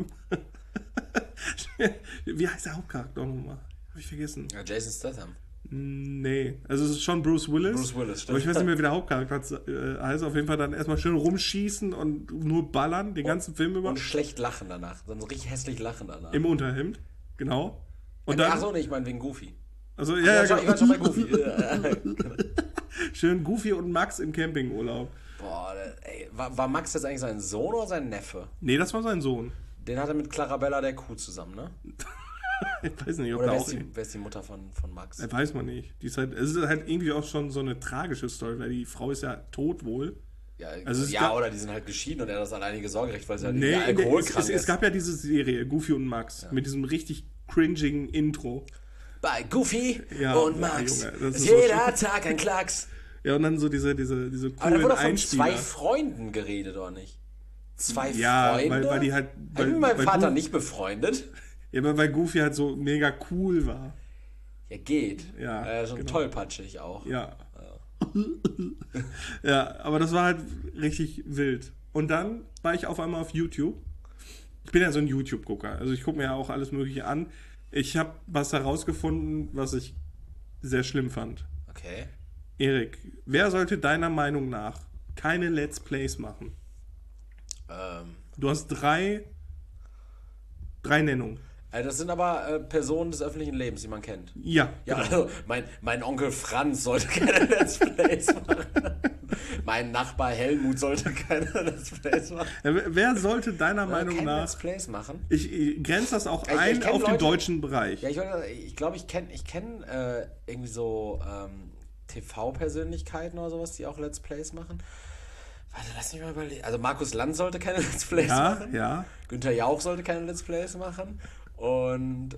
Wie heißt der Hauptcharakter nochmal? Habe ich vergessen. Ja, Jason Statham. Nee, also es ist schon Bruce Willis. Bruce Willis, stimmt. Aber ich weiß nicht mehr, wie der Hauptcharakter heißt. Auf jeden Fall dann erstmal schön rumschießen und nur ballern, den ganzen Film über. Und schlecht lachen danach. Dann so richtig hässlich lachen danach. Im Unterhemd, genau. Und ja, dann, achso, nee, ich meine wegen Goofy. Also, ja, Ich war schon bei Goofy. Schön Goofy und Max im Campingurlaub. Boah, ey, war Max jetzt eigentlich sein Sohn oder sein Neffe? Nee, das war sein Sohn. Den hat er mit Clarabella der Kuh zusammen, ne? Ich weiß nicht, ob Oder da wer auch... ist die Mutter von Max? Weiß man nicht. Es ist halt irgendwie auch schon so eine tragische Story, weil die Frau ist ja tot wohl. Ja, Also oder die sind halt geschieden und er hat das alleinige Sorgerecht, weil sie halt Nee, alkoholkrank es ist. gab ja diese Serie, Goofy und Max, mit diesem richtig cringigen Intro. Bei Goofy Ja, und boah, Max Junge, das ist ist so jeder Tag ein Klacks. Ja, und dann so diese Aber da coolen wurde von Einspieler. 2 Freunden geredet, oder nicht? 2 Ja, Freunde? weil die halt... Ich bin mit meinem weil Vater nicht befreundet. Ja, weil Goofy halt so mega cool war. Ja, geht. Ja, schon genau. tollpatschig auch. Ja. Ja, aber das war halt richtig wild. Und dann war ich auf einmal auf YouTube. Ich bin ja so ein YouTube-Gucker. Also ich gucke mir ja auch alles Mögliche an. Ich habe was herausgefunden, was ich sehr schlimm fand. Okay. Erik, wer sollte deiner Meinung nach keine Let's Plays machen? Du hast drei Nennungen. Das sind aber Personen des öffentlichen Lebens, die man kennt. Ja, Ja, also mein Onkel Franz sollte keine Let's Plays machen. Mein Nachbar Helmut sollte keine Let's Plays machen. Wer sollte deiner Meinung keine nach... Let's Plays machen? Ich grenze das auch Ich ein kenn auf den Leute- deutschen Bereich. Ja, ich glaube, ich kenn irgendwie so TV-Persönlichkeiten oder sowas, die auch Let's Plays machen. Warte, lass mich mal überlegen. Also Markus Lanz sollte keine Let's Plays machen. Ja. Günther Jauch sollte keine Let's Plays machen. Und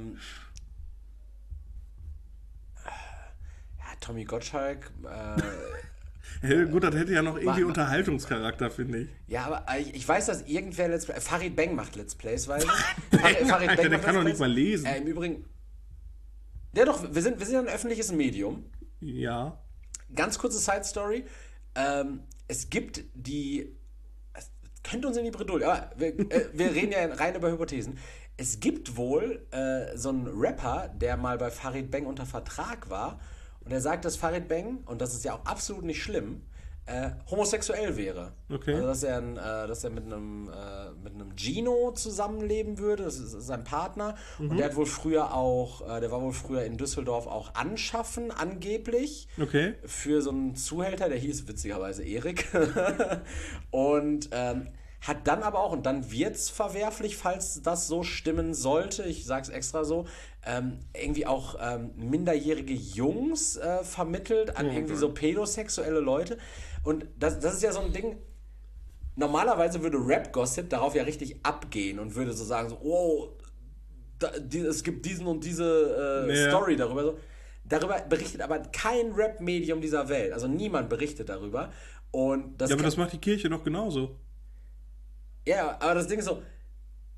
Tommy Gottschalk. Gut, das hätte ja noch irgendwie Ma- Unterhaltungscharakter, finde ich. Ja, aber ich weiß, dass irgendwer Let's Plays. Farid Bang macht Let's Plays, weiß ich. Alter, der kann doch nicht mal lesen. Im Übrigen. Ja, doch, wir sind ja ein öffentliches Medium. Ja. Ganz kurze Side-Story. Es gibt es könnte uns in die Bredouille, aber wir reden ja rein über Hypothesen. Es gibt wohl so einen Rapper, der mal bei Farid Bang unter Vertrag war und er sagt, dass Farid Bang, und das ist ja auch absolut nicht schlimm, homosexuell wäre. Okay. Also dass er mit einem Gino zusammenleben würde, das ist sein Partner. Und der hat wohl früher auch, der war wohl früher in Düsseldorf auch anschaffen, angeblich. Okay. Für so einen Zuhälter, der hieß witzigerweise Erik. Und hat dann aber auch, und dann wird's verwerflich, falls das so stimmen sollte, ich sag's extra so, irgendwie auch minderjährige Jungs vermittelt an irgendwie so pädosexuelle Leute. Und das ist ja so ein Ding, normalerweise würde Rap-Gossip darauf ja richtig abgehen und würde so sagen, so, oh, es gibt diesen und diese Story darüber. So. Darüber berichtet aber kein Rap-Medium dieser Welt. Also niemand berichtet darüber. Und Ja, aber das macht die Kirche doch genauso. ja, aber das Ding ist so,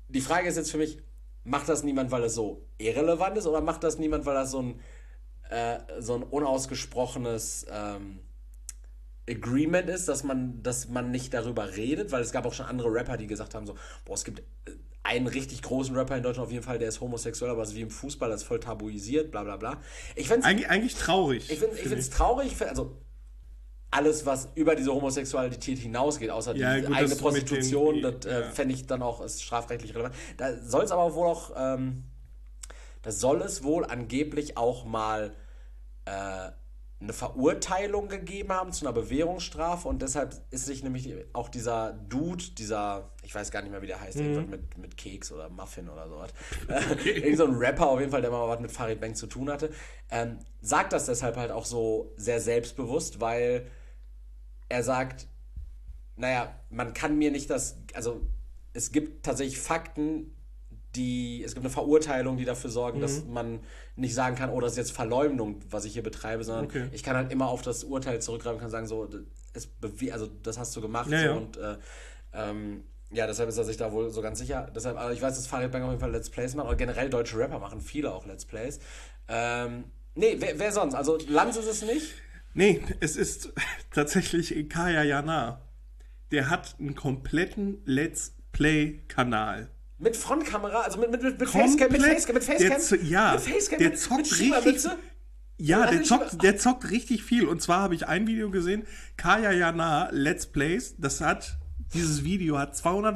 die Frage ist jetzt für mich, macht das niemand, weil es so irrelevant ist, oder macht das niemand, weil das so ein unausgesprochenes Agreement ist, dass man nicht darüber redet, weil es gab auch schon andere Rapper, die gesagt haben so, boah, es gibt einen richtig großen Rapper in Deutschland auf jeden Fall, der ist homosexuell, aber es ist wie im Fußball, das ist voll tabuisiert, bla bla bla. Ich find's eigentlich traurig. Ich finde es traurig, also alles, was über diese Homosexualität hinausgeht, außer die eigene Prostitution, das fände ich dann auch ist strafrechtlich relevant. Da soll es aber wohl auch, da soll es wohl angeblich auch mal eine Verurteilung gegeben haben zu einer Bewährungsstrafe, und deshalb ist sich nämlich auch dieser Dude, ich weiß gar nicht mehr, wie der heißt, irgendwas mit Keks oder Muffin oder sowas, irgend so ein Rapper auf jeden Fall, der mal was mit Farid Bang zu tun hatte, sagt das deshalb halt auch so sehr selbstbewusst, weil er sagt, naja, man kann mir nicht also es gibt tatsächlich Fakten, es gibt eine Verurteilung, die dafür sorgen, dass man nicht sagen kann, oh, das ist jetzt Verleumdung, was ich hier betreibe, sondern ich kann halt immer auf das Urteil zurückgreifen und kann sagen, so, also das hast du gemacht. Ja, so, ja. Und deshalb ist er sich da wohl so ganz sicher. Deshalb, also ich weiß, dass Farid Bang auf jeden Fall Let's Plays macht, oder generell deutsche Rapper machen viele auch Let's Plays. Wer sonst? Also Lanz ist es nicht? Nee, es ist tatsächlich Kaya Jana. Der hat einen kompletten Let's Play-Kanal. Mit Frontkamera, also mit Facecam, mit Facecam. Der zockt richtig. Ja, der zockt richtig viel. Und zwar habe ich ein Video gesehen, Kaya Jana Let's Plays. Dieses Video hat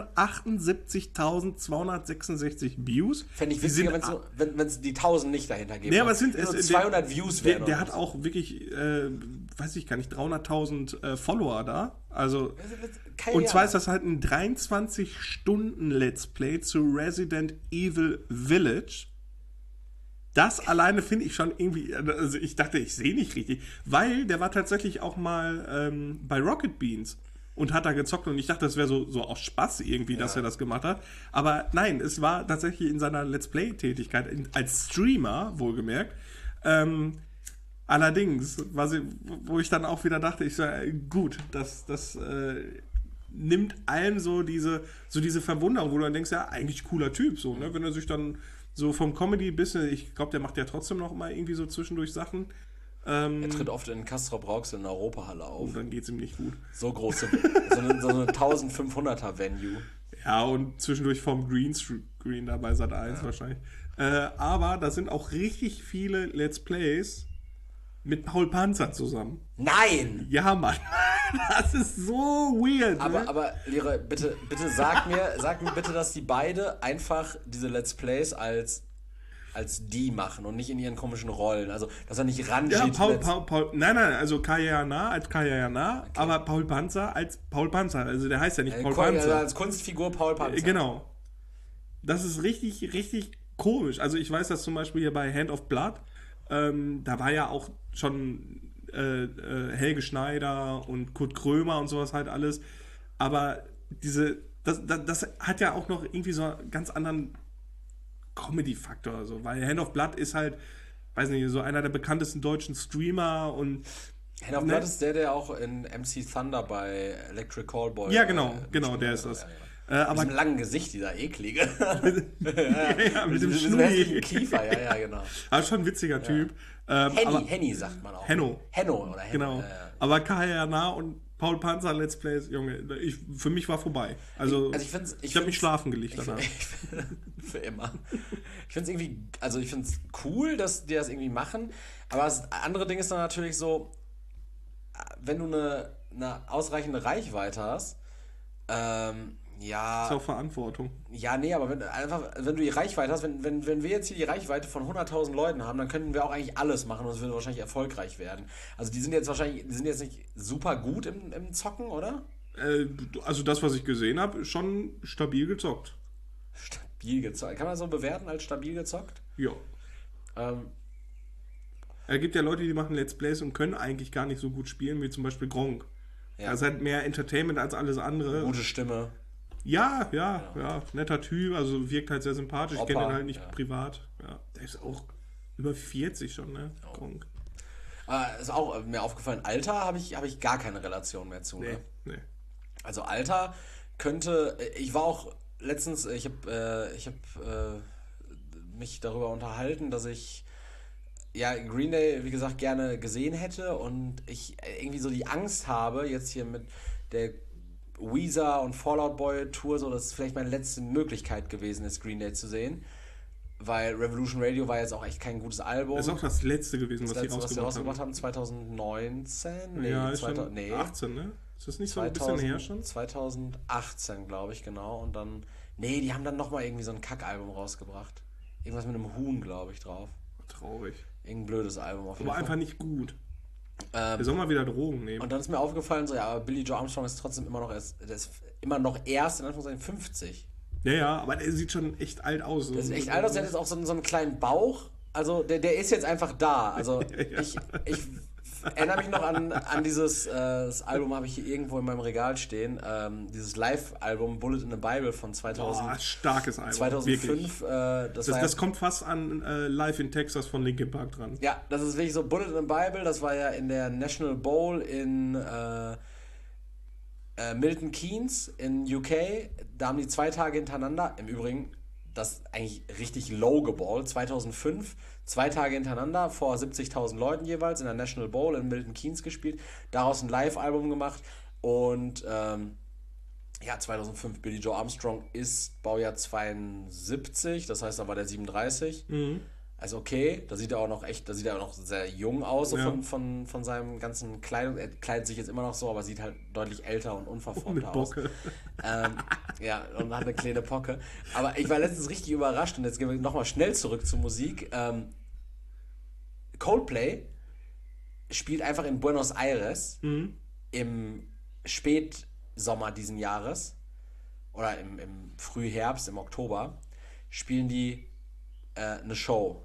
278.266 Views. Fände ich witziger, wenn es die 1000 nicht dahinter gibt. Nee, aber es sind 200 Views werden. Der hat auch wirklich, weiß ich gar nicht, 300.000 Follower da. Also, und zwar ist das halt ein 23-Stunden-Let's Play zu Resident Evil Village. Das alleine finde ich schon irgendwie, also ich dachte, ich sehe nicht richtig, weil der war tatsächlich auch mal bei Rocket Beans und hat da gezockt, und ich dachte, das wäre so aus Spaß irgendwie, dass er das gemacht hat. Aber nein, es war tatsächlich in seiner Let's Play-Tätigkeit als Streamer, wohlgemerkt. Allerdings, wo ich dann auch wieder dachte, ich sage, gut, das nimmt allen so diese Verwunderung, wo du dann denkst, ja, eigentlich cooler Typ, so, ne? Wenn er sich dann so vom Comedy-Business, ich glaube, der macht ja trotzdem noch mal irgendwie so zwischendurch Sachen. Er tritt oft in Castrop-Rauxel in der Europahalle auf. Und dann geht's ihm nicht gut. So große, so eine 1500er Venue. Ja, und zwischendurch vom Greenscreen da bei Sat.1 wahrscheinlich. Aber da sind auch richtig viele Let's Plays mit Paul Panzer zusammen. Nein! Ja, Mann. Das ist so weird. Aber Leroy, bitte sag mir bitte, dass die beide einfach diese Let's Plays als die machen und nicht in ihren komischen Rollen. Also, dass er nicht ran Ja, Paul, nein, also Kaya Jana als Kaya Jana, okay. Aber Paul Panzer als Paul Panzer. Also der heißt ja nicht Paul Panzer. Also als Kunstfigur Paul Panzer. Genau. Das ist richtig, richtig komisch. Also ich weiß, dass zum Beispiel hier bei Hand of Blood, da war ja auch schon Helge Schneider und Kurt Krömer und sowas halt alles. Aber das hat ja auch noch irgendwie so einen ganz anderen Comedy-Faktor, so, weil Hand of Blood ist halt, weiß nicht, so einer der bekanntesten deutschen Streamer und Hand of Blood ist der auch in MC Thunder bei Electric Callboy. Ja, genau, der ist das. Ja. Aber mit dem langen Gesicht, dieser eklige. mit dem hässlichen Kiefer, ja, genau. Aber schon ein witziger Typ. Henny sagt man auch. Henno oder Henno. Genau. Ja. Aber Kaya und Paul Panzer Let's Plays, Junge, für mich war vorbei. Also ich habe mich schlafen gelegt danach. Für immer. Ich finde es irgendwie, also ich finde es cool, dass die das irgendwie machen, aber das andere Ding ist dann natürlich so, wenn du eine ausreichende Reichweite hast, ja. Ist auch Verantwortung. Ja, nee, aber wenn du die Reichweite hast, wenn wir jetzt hier die Reichweite von 100.000 Leuten haben, dann könnten wir auch eigentlich alles machen und es würde wahrscheinlich erfolgreich werden. Also die sind jetzt nicht super gut im Zocken, oder? Also das, was ich gesehen habe, schon stabil gezockt. Stabil gezockt. Kann man das so bewerten als stabil gezockt? Ja. Es gibt ja Leute, die machen Let's Plays und können eigentlich gar nicht so gut spielen, wie zum Beispiel Gronkh. Ja. Das ist halt mehr Entertainment als alles andere. Gute Stimme. Ja, netter Typ, also wirkt halt sehr sympathisch. Ich kenne ihn halt nicht privat. Ja, der ist auch über 40 schon, ne? Oh. Gronkh. Ist auch mir aufgefallen, Alter habe ich gar keine Relation mehr zu. Ne? Nee. Also Alter ich war auch letztens, ich habe mich darüber unterhalten, dass ich ja Green Day, wie gesagt, gerne gesehen hätte und ich irgendwie so die Angst habe, jetzt hier mit der Weezer und Fall Out Boy Tour, so, dass es vielleicht meine letzte Möglichkeit gewesen ist, Green Day zu sehen. Weil Revolution Radio war jetzt auch echt kein gutes Album. Das ist auch das letzte gewesen, was sie rausgebracht haben. 2019? Nee, ja, ist schon 18, ne? Ist das nicht so ein bisschen her schon? 2018, glaube ich, genau. Und dann, nee, die haben dann nochmal irgendwie so ein Kackalbum rausgebracht. Irgendwas mit einem Huhn, glaube ich, drauf. Traurig. Irgendein blödes Album auf jeden Aber Fall. einfach nicht gut. Der soll mal wieder Drogen nehmen. Und dann ist mir aufgefallen, so, ja, aber Billy Joe Armstrong ist trotzdem immer noch erst in Anführungszeichen 50. Ja, aber der sieht schon echt alt aus. Der sieht echt alt aus, der hat jetzt auch so einen kleinen Bauch. Also der ist jetzt einfach da. Also ja. ich erinnere mich noch an dieses das Album, habe ich hier irgendwo in meinem Regal stehen. Dieses Live-Album Bullet in the Bible von 2000. Boah, starkes Album. 2005. Das kommt fast an Live in Texas von Linkin Park dran. Ja, das ist wirklich so Bullet in the Bible. Das war ja in der National Bowl in Milton Keynes in UK, da haben die 2 Tage hintereinander, im Übrigen, das ist eigentlich richtig low geballt, 2005, 2 Tage hintereinander vor 70.000 Leuten jeweils in der National Bowl in Milton Keynes gespielt, daraus ein Live-Album gemacht und 2005 Billy Joe Armstrong ist Baujahr 72, das heißt, da war der 37. Also okay, da sieht er auch noch sehr jung aus, so ja. von seinem ganzen Kleidung. Er kleidet sich jetzt immer noch so, aber sieht halt deutlich älter und unverformter mit aus. Bocke. Ja, und hat eine kleine Pocke. Aber ich war letztens richtig überrascht und jetzt gehen wir nochmal schnell zurück zur Musik. Coldplay spielt einfach in Buenos Aires im Spätsommer diesen Jahres oder im Frühherbst, im Oktober, spielen die eine Show.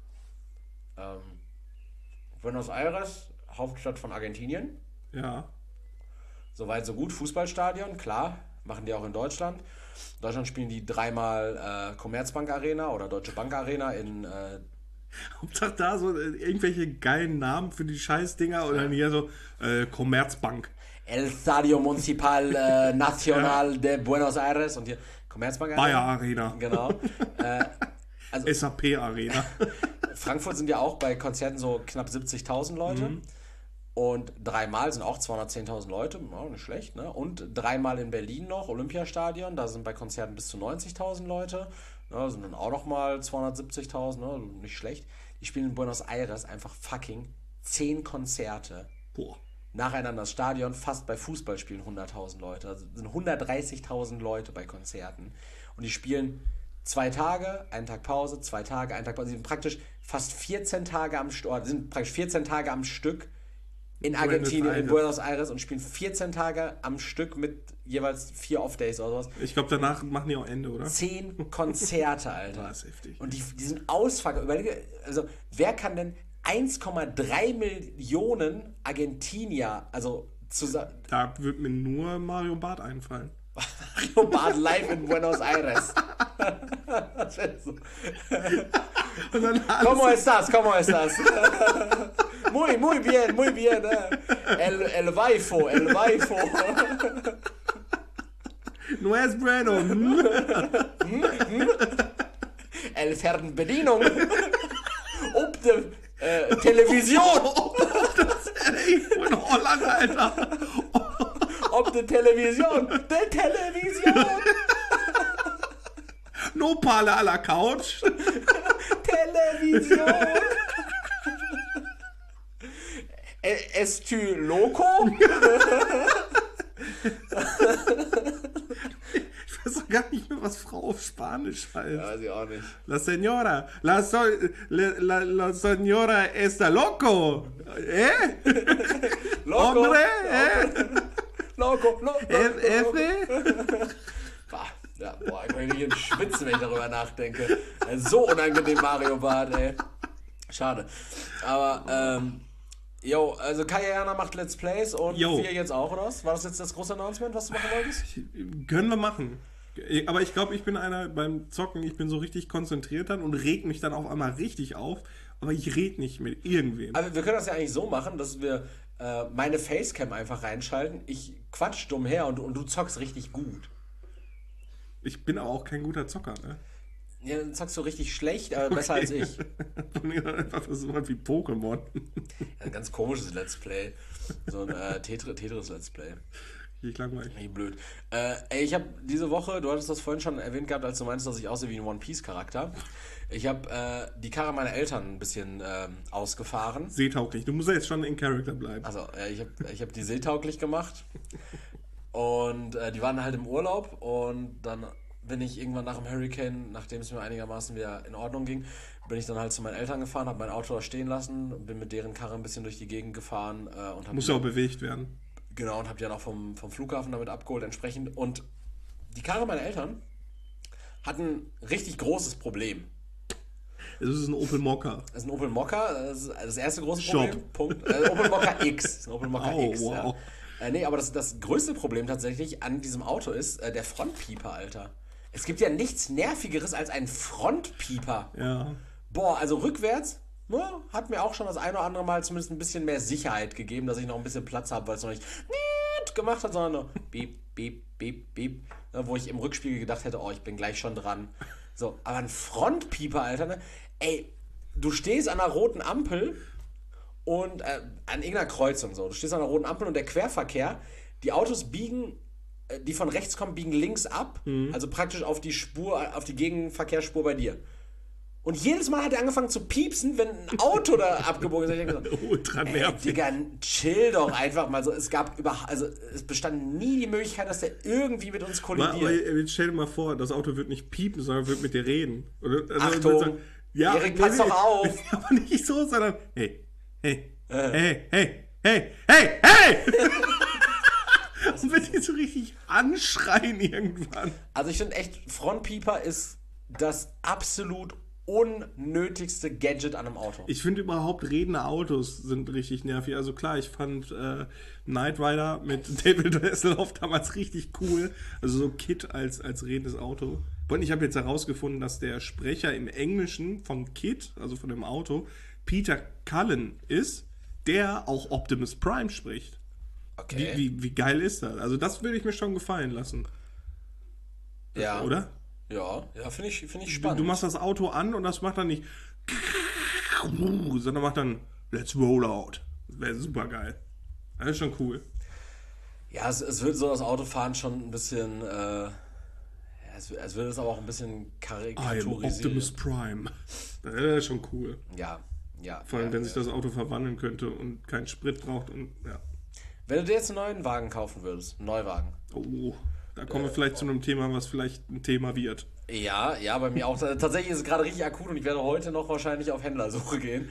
Buenos Aires, Hauptstadt von Argentinien. Ja. Soweit so gut. Fußballstadion, klar. Machen die auch in Deutschland. In Deutschland spielen die 3-mal Commerzbank Arena oder Deutsche Bank Arena in Hauptsache da so irgendwelche geilen Namen für die Scheißdinger oder hier so Commerzbank. El Estadio Municipal Nacional de Buenos Aires und hier Commerzbank Arena. Bayer Arena. Genau. Also SAP Arena. Frankfurt sind ja auch bei Konzerten so knapp 70.000 Leute. Und 3-mal sind auch 210.000 Leute, nicht schlecht, ne? Und 3-mal in Berlin noch, Olympiastadion, da sind bei Konzerten bis zu 90.000 Leute. Ne? Sind dann auch nochmal 270.000, ne? Nicht schlecht. Die spielen in Buenos Aires einfach fucking 10 Konzerte. Boah. Nacheinander das Stadion, fast bei Fußballspielen 100.000 Leute. Also sind 130.000 Leute bei Konzerten. Und die spielen 2 Tage, einen Tag Pause, 2 Tage, einen Tag Pause. Sie sind praktisch fast 14 Tage am Stück, sind praktisch 14 Tage am Stück in Argentinien, in Buenos Aires und spielen 14 Tage am Stück mit jeweils 4 Off-Days oder sowas. Ich glaube, danach machen die auch Ende, oder? 10 Konzerte, Alter. Das ist heftig. Und die sind ausverkauft. Überlege, also wer kann denn 1,3 Millionen Argentinier, also zusammen. Da wird mir nur Mario Barth einfallen. Mario Barth live in Buenos Aires. Das wäre so. ¿Cómo estás? ¿Cómo estás? Muy bien, muy bien. El Waifo. No es bueno. El Fernbedienung. Ob de Television. Das ist irgendwo in Holland, Alter. Ob de Television. De Television. No Pale a la Couch. Television. Es tu loco? Ich weiß auch gar nicht mehr, was Frau auf Spanisch heißt. Ja, weiß ich auch nicht. La señora. La señora está loco. Loco. Hombre, Loco. Ja, boah, ich kann hier schwitzen, wenn ich darüber nachdenke. So unangenehm, Mario Barth, ey. Schade. Aber, also Kayana macht Let's Plays und wir jetzt auch, oder was? War das jetzt das große Announcement, was du machen wolltest? Können wir machen. Aber ich glaube, ich bin einer beim Zocken, ich bin so richtig konzentriert dann und reg mich dann auf einmal richtig auf, aber ich rede nicht mit irgendwem. Aber wir können das ja eigentlich so machen, dass wir meine Facecam einfach reinschalten, ich quatsch dumm her und du zockst richtig gut. Ich bin aber auch kein guter Zocker, ne? Ja, dann zockst du richtig schlecht, aber besser als ich. Einfach so was wie Pokémon. Ein ganz komisches Let's Play. So ein Tetris Let's Play. Ich langweilig. Wie blöd. Ich habe diese Woche, du hattest das vorhin schon erwähnt gehabt, als du meinst, dass ich aussehe wie ein One-Piece-Charakter. Ich habe die Karre meiner Eltern ein bisschen ausgefahren. Seetauglich. Du musst ja jetzt schon in Charakter bleiben. Also, ich hab die seetauglich gemacht. Und die waren halt im Urlaub. Und dann bin ich irgendwann nach dem Hurricane, nachdem es mir einigermaßen wieder in Ordnung ging, bin ich dann halt zu meinen Eltern gefahren, habe mein Auto da stehen lassen, bin mit deren Karre ein bisschen durch die Gegend gefahren. Und Muss ja auch bewegt werden. Genau, und habe die dann auch vom Flughafen damit abgeholt entsprechend. Und die Karre meiner Eltern hat ein richtig großes Problem. Es ist ein Opel Mokka. Das ist ein Opel Mokka, das ist das erste große Shop. Problem. Punkt. Opel Mokka X. Das ist ein Opel Mokka X. Wow. Ja. Nee, aber das größte Problem tatsächlich an diesem Auto ist der Frontpieper, Alter. Es gibt ja nichts Nervigeres als ein Frontpieper. Ja. Boah, also rückwärts, ja, hat mir auch schon das ein oder andere Mal zumindest ein bisschen mehr Sicherheit gegeben, dass ich noch ein bisschen Platz habe, weil es noch nicht gemacht hat, sondern nur beep, beep, beep, beep, wo ich im Rückspiegel gedacht hätte, oh, ich bin gleich schon dran. So, aber ein Frontpieper, Alter, ne? Ey, du stehst an einer roten Ampel und an irgendeiner Kreuzung so. Du stehst an einer roten Ampel und der Querverkehr, die Autos biegen, die von rechts kommen, biegen links ab, also praktisch auf die Spur, auf die Gegenverkehrsspur bei dir. Und jedes Mal hat er angefangen zu piepsen, wenn ein Auto da abgebogen ist. Ich hab gesagt, Ultra nervig. Digga, chill doch einfach mal so. Es bestand nie die Möglichkeit, dass der irgendwie mit uns kollidiert. Aber jetzt stell dir mal vor, das Auto wird nicht piepen, sondern wird mit dir reden. Oder, also Achtung, sagen, ja, Erik, pass doch auf. Aber nicht so, sondern hey, hey, hey, hey, hey, hey, hey! Und wird die so richtig anschreien irgendwann. Also ich finde echt, Frontpieper ist das absolut unnötigste Gadget an einem Auto. Ich finde überhaupt redende Autos sind richtig nervig. Also klar, ich fand Knight Rider mit David Hasselhoff damals richtig cool. Also so KITT als redendes Auto. Und ich habe jetzt herausgefunden, dass der Sprecher im Englischen von KITT, also von dem Auto, Peter Cullen ist, der auch Optimus Prime spricht. Okay. Wie geil ist das? Also das würde ich mir schon gefallen lassen. Ja. Oder? Ja, finde ich spannend. Du machst das Auto an und das macht dann nicht sondern macht dann Let's roll out. Das wäre super geil. Das ist schon cool. Ja, es wird so das Autofahren schon ein bisschen es wird es aber auch ein bisschen karikaturisiert. Optimus Prime. Das ist schon cool. Ja. Vor allem, wenn sich das Auto verwandeln könnte und keinen Sprit braucht und ja. Wenn du dir jetzt einen neuen Wagen kaufen würdest, einen Neuwagen. Oh, da kommen wir vielleicht zu einem Thema, was vielleicht ein Thema wird. Ja, bei mir auch. Tatsächlich ist es gerade richtig akut und ich werde heute noch wahrscheinlich auf Händlersuche gehen.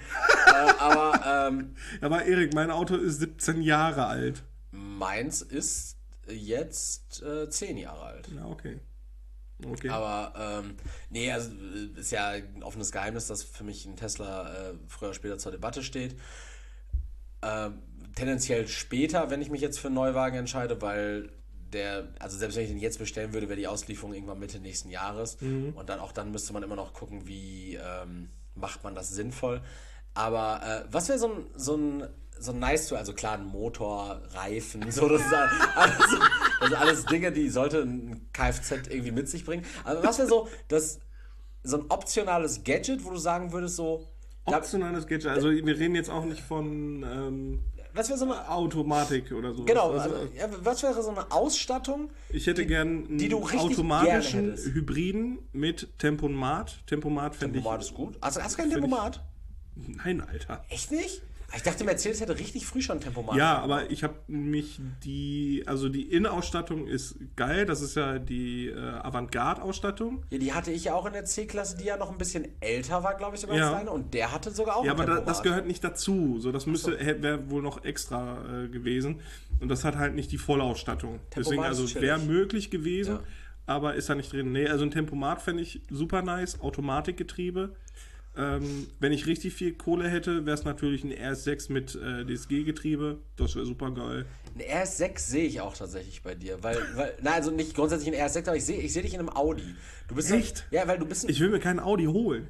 Aber Erik, mein Auto ist 17 Jahre alt. Meins ist jetzt 10 Jahre alt. Ja, okay. Aber nee, also ist ja ein offenes Geheimnis, dass für mich ein Tesla früher oder später zur Debatte steht. Tendenziell später, wenn ich mich jetzt für einen Neuwagen entscheide, weil also selbst wenn ich den jetzt bestellen würde, wäre die Auslieferung irgendwann Mitte nächsten Jahres. Und dann müsste man immer noch gucken, wie macht man das sinnvoll. Aber was wäre so ein nice to, also klar, ein Motor, Reifen, so, das ist alles Dinge, die sollte ein Kfz irgendwie mit sich bringen. Aber was wäre so ein optionales Gadget, wo du sagen würdest, so. Optionales Gadget, also wir reden jetzt auch nicht von was wäre so eine Automatik oder so. Genau, was wäre so eine Ausstattung? Ich hätte gern einen automatischen Hybriden mit Tempomat. Tempomat fände ich. Tempomat ist gut. Also hast du kein Tempomat? Nein, Alter. Echt nicht? Ich dachte, Mercedes hätte richtig früh schon Tempomat. Ja, aber ich habe mich die Innenausstattung ist geil. Das ist ja die Avantgarde-Ausstattung. Ja, die hatte ich ja auch in der C-Klasse, die ja noch ein bisschen älter war, glaube ich, sogar als deine. Und der hatte sogar auch ein Tempomat. Ja, aber das gehört nicht dazu. So, das wäre wohl noch extra gewesen. Und das hat halt nicht die Vollausstattung. Deswegen, also wäre möglich gewesen, aber ist da nicht drin. Nee, also ein Tempomat fände ich super nice. Automatikgetriebe. Wenn ich richtig viel Kohle hätte, wäre es natürlich ein RS6 mit DSG-Getriebe. Das wäre super geil. Ein RS6 sehe ich auch tatsächlich bei dir. Also nicht grundsätzlich ein RS6, aber ich seh dich in einem Audi. Du bist echt? Ja, weil du bist ich will mir keinen Audi holen.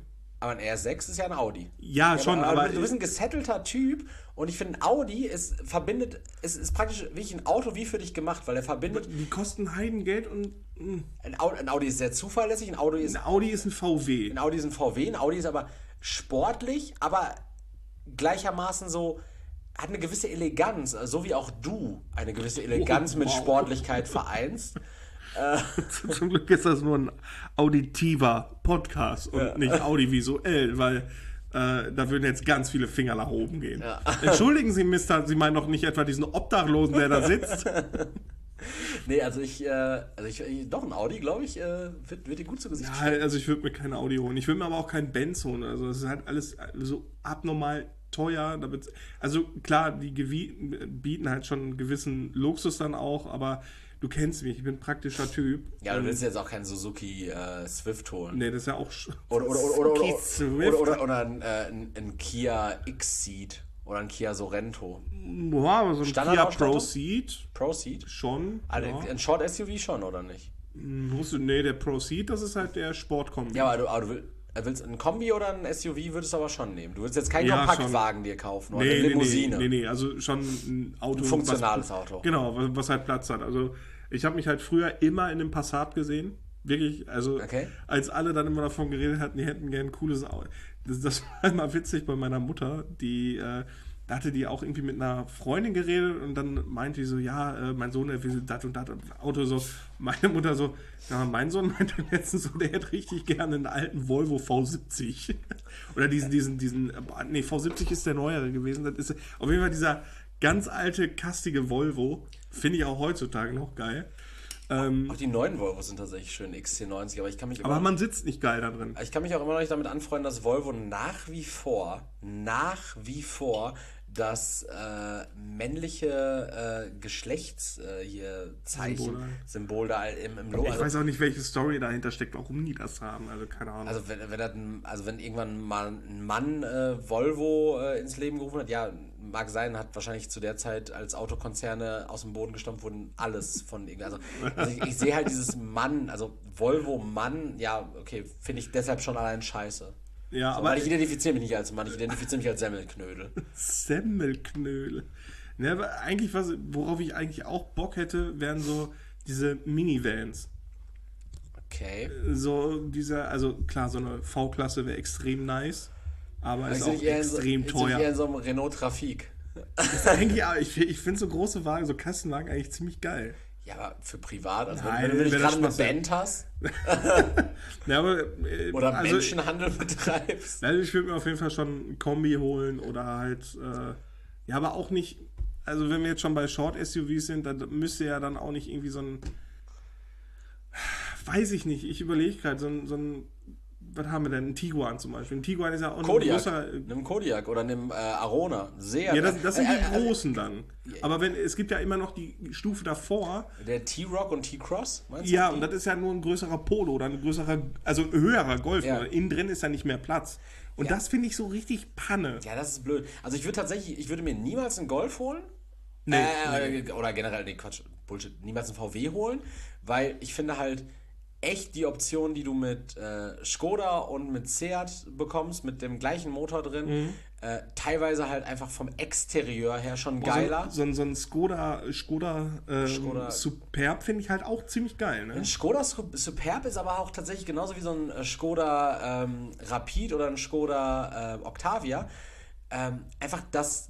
Aber ein RS6 ist ja ein Audi. Ja, schon, aber du bist ein gesettelter Typ und ich finde, ein Audi ist praktisch wirklich ein Auto wie für dich gemacht, weil er verbindet... Die kosten Heidengeld und... Ein Audi ist sehr zuverlässig, ein Audi ist ein VW. Ein Audi ist ein VW, ein Audi ist aber sportlich, aber gleichermaßen so, hat eine gewisse Eleganz, so wie auch du eine gewisse Eleganz mit Sportlichkeit vereinst. Zum Glück ist das nur ein auditiver Podcast und nicht audiovisuell, weil da würden jetzt ganz viele Finger nach oben gehen. Ja. Entschuldigen Sie, Mister, Sie meinen doch nicht etwa diesen Obdachlosen, der da sitzt? Nee, doch ein Audi, glaube ich, wird dir gut zu Gesicht stehen. Ja, also ich würde mir kein Audi holen. Ich würde mir aber auch keinen Benz holen. Also es ist halt alles so abnormal teuer. Also klar, die bieten halt schon einen gewissen Luxus dann auch, aber du kennst mich, ich bin ein praktischer Typ. Ja, du willst jetzt auch keinen Suzuki Swift holen. Nee, das ist ja auch... Oder ein Kia X-Seed. Oder ein Kia Sorento. Ja, aber so ein Kia Proceed. Proceed? Schon. Also ja. Ein Short-SUV schon, oder nicht? Nee, der Proceed, das ist halt der Sportkombi. Ja, aber du willst ein Kombi oder ein SUV, würdest du aber schon nehmen. Du willst jetzt keinen Kompaktwagen dir kaufen oder eine Limousine. Nee, also schon ein Auto. Ein funktionales Auto. Genau, was halt Platz hat. Also ich habe mich halt früher immer in einem Passat gesehen. Wirklich, also als alle dann immer davon geredet hatten, die hätten gern ein cooles Auto. Das war immer witzig bei meiner Mutter, da hatte die auch irgendwie mit einer Freundin geredet und dann meinte die so, ja, mein Sohn, der will das und das Auto so. Meine Mutter so, ja, mein Sohn meinte letztens so, der hätte richtig gerne einen alten Volvo V70. Oder V70 ist der neuere gewesen. Das ist auf jeden Fall dieser ganz alte, kastige Volvo. Finde ich auch heutzutage noch geil. Auch die neuen Volvo sind tatsächlich schön, XC90, aber man sitzt nicht geil da drin. Ich kann mich auch immer noch nicht damit anfreunden, dass Volvo nach wie vor das männliche Symbol da im Logo. Ich weiß auch nicht, welche Story dahinter steckt, warum die das haben, also keine Ahnung. Also wenn irgendwann mal ein Mann Volvo ins Leben gerufen hat, ja, mag sein, hat wahrscheinlich zu der Zeit, als Autokonzerne aus dem Boden gestampft wurden, alles von irgendwie. Also ich sehe halt dieses Mann, also Volvo Mann, ja, okay, finde ich deshalb schon allein scheiße. Ja, so, aber weil ich identifiziere mich nicht als Mann, ich identifiziere mich als Semmelknödel. Semmelknödel. Ne, aber eigentlich, worauf ich eigentlich auch Bock hätte, wären so diese Minivans. Okay. Also klar, so eine V-Klasse wäre extrem nice, aber ist auch extrem teuer. Ich eher in so einem Renault Trafic. Ich finde so große Wagen, so Kastenwagen eigentlich ziemlich geil. Ja, aber für privat, also wenn du nicht gerade eine Band hast ja, aber, oder Menschenhandel betreibst. Also ich würde mir auf jeden Fall schon ein Kombi holen oder halt, ja, aber auch nicht, also wenn wir jetzt schon bei Short-SUVs sind, dann müsste ja dann auch nicht irgendwie so ein, weiß ich nicht, ich überlege gerade, so ein was haben wir denn? Ein Tiguan zum Beispiel. Ein Tiguan ist ja auch ein großer... Einem Kodiaq oder einem Arona. Ja, das sind die großen dann. Aber es gibt ja immer noch die Stufe davor. Der T-Roc und T-Cross, meinst du? Ja, und das ist ja nur ein größerer Polo oder ein höherer Golf. Ja. Innen drin ist ja nicht mehr Platz. Und das finde ich so richtig Panne. Ja, das ist blöd. Also ich würde mir niemals einen Golf holen. Nee. Oder generell, Quatsch, Bullshit. Niemals einen VW holen, weil ich finde halt echt die Option, die du mit Skoda und mit Seat bekommst, mit dem gleichen Motor drin, teilweise halt einfach vom Exterieur her schon geiler. So ein Skoda Superb finde ich halt auch ziemlich geil. Ne? Ein Skoda Superb ist aber auch tatsächlich genauso wie so ein Skoda Rapid oder ein Skoda Octavia einfach das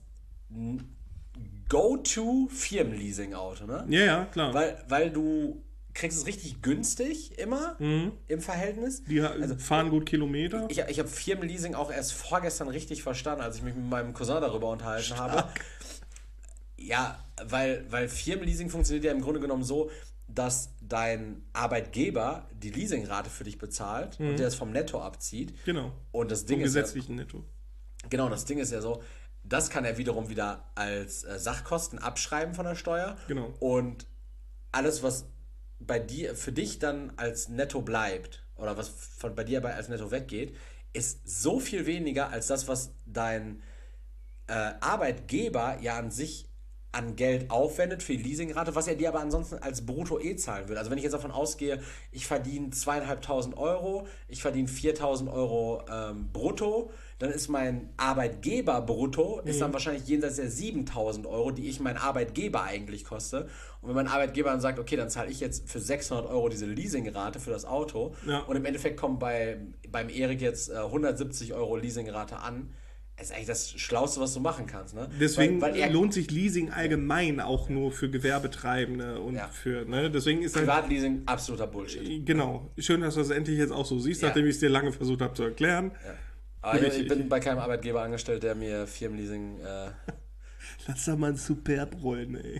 Go-To-Firmenleasing-Auto. Ne? Ja, klar. Weil du kriegst es richtig günstig immer im Verhältnis. Die fahren gut Kilometer. Ich habe Firmenleasing auch erst vorgestern richtig verstanden, als ich mich mit meinem Cousin darüber unterhalten habe. Ja, weil Firmenleasing funktioniert ja im Grunde genommen so, dass dein Arbeitgeber die Leasingrate für dich bezahlt und der es vom Netto abzieht. Genau. Und das Ding vom gesetzlichen Netto. Genau, das Ding ist ja so, das kann er wiederum wieder als Sachkosten abschreiben von der Steuer. Genau. Und alles, was für dich dann als Netto bleibt oder was bei dir als Netto weggeht, ist so viel weniger als das, was dein Arbeitgeber ja an sich an Geld aufwendet für die Leasingrate, was er dir aber ansonsten als Brutto zahlen will. Also wenn ich jetzt davon ausgehe, ich verdiene 2.500 Euro, ich verdiene 4.000 Euro brutto, dann ist mein Arbeitgeber brutto, ist dann wahrscheinlich jenseits der 7.000 Euro, die ich mein Arbeitgeber eigentlich koste. Und wenn mein Arbeitgeber dann sagt, okay, dann zahle ich jetzt für 600 Euro diese Leasingrate für das Auto und im Endeffekt kommt beim Erik jetzt 170 Euro Leasingrate an, ist eigentlich das Schlauste, was du machen kannst. Ne? Deswegen lohnt sich Leasing allgemein auch nur für Gewerbetreibende und für, ne, deswegen ist Privatleasing absoluter Bullshit. Genau. Schön, dass du das endlich jetzt auch so siehst, nachdem ich es dir lange versucht habe zu erklären. Ja. Aber ich bin bei keinem Arbeitgeber angestellt, der mir Firmenleasing... Lass da mal ein Superb rollen, ey.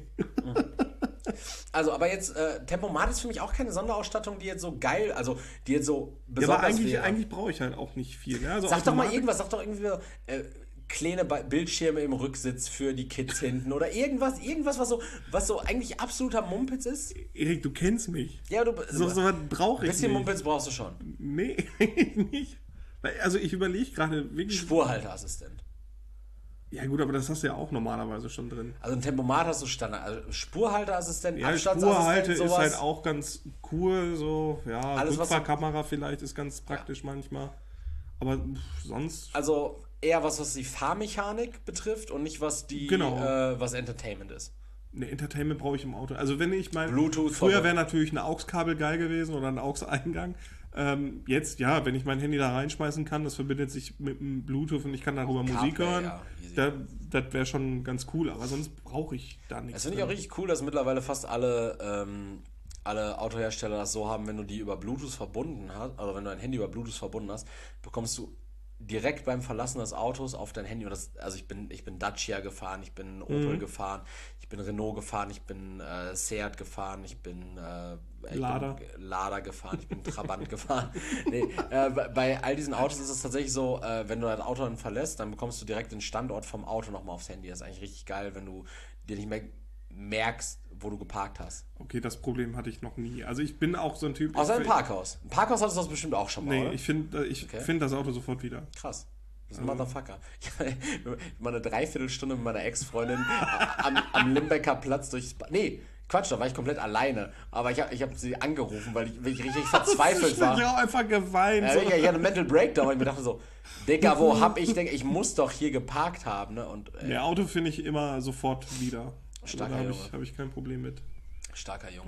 Also, aber jetzt, Tempomat ist für mich auch keine Sonderausstattung, die jetzt so geil, also die jetzt so besonders aber eigentlich brauche ich halt auch nicht viel. Ne? Also sag doch mal irgendwas, sag doch irgendwie kleine Bildschirme im Rücksitz für die Kids hinten oder irgendwas, was so eigentlich absoluter Mumpitz ist. Erik, du kennst mich. Ja, so was brauche ich nicht. Ein bisschen Mumpitz brauchst du schon. Nee, nicht. Also ich überlege gerade wirklich... Spurhalteassistent. Ja gut, aber das hast du ja auch normalerweise schon drin. Also ein Tempomat hast du Standard. Also Spurhalteassistent, ja, Spurhalte ist halt auch ganz cool, so, ja, Rückfahrkamera vielleicht ist ganz praktisch manchmal. Aber sonst... Also eher was die Fahrmechanik betrifft und nicht was was Entertainment ist. Ne, Entertainment brauche ich im Auto. Also wenn ich mein... Bluetooth. Früher wäre natürlich ein AUX-Kabel geil gewesen oder ein AUX-Eingang. Jetzt, ja, wenn ich mein Handy da reinschmeißen kann, das verbindet sich mit dem Bluetooth und ich kann darüber Musik hören, das wäre schon ganz cool, aber sonst brauche ich da nichts. Das finde ich auch richtig cool, dass mittlerweile fast alle Autohersteller das so haben, wenn du die über Bluetooth verbunden hast, also wenn du ein Handy über Bluetooth verbunden hast, bekommst du direkt beim Verlassen des Autos auf dein Handy, und also ich bin Dacia gefahren, ich bin Opel gefahren, ich bin Renault gefahren, ich bin Seat gefahren, ich bin Lada gefahren, ich bin Trabant gefahren. Nee, bei all diesen Autos ist es tatsächlich so, wenn du das Auto dann verlässt, dann bekommst du direkt den Standort vom Auto nochmal aufs Handy. Das ist eigentlich richtig geil, wenn du dir nicht mehr merkst, wo du geparkt hast. Okay, das Problem hatte ich noch nie. Also ich bin auch so ein Typ... Außer im Parkhaus. Im Parkhaus hattest du das bestimmt auch schon mal, oder? Ich finde das Auto sofort wieder. Krass. Das ist ein Motherfucker. Ich habe mal eine Dreiviertelstunde mit meiner Ex-Freundin am Limbecker Platz durchs... Nee, Quatsch, da war ich komplett alleine. Aber ich hab sie angerufen, weil ich richtig verzweifelt war. Ich habe auch einfach geweint. Ich hatte einen Mental Breakdown, weil ich mir dachte so, Digga, wo hab ich denn... Ich muss doch hier geparkt haben, ne? Und, Auto finde ich immer sofort wieder. Starker also, Junge. Habe ich kein Problem mit. Starker Junge.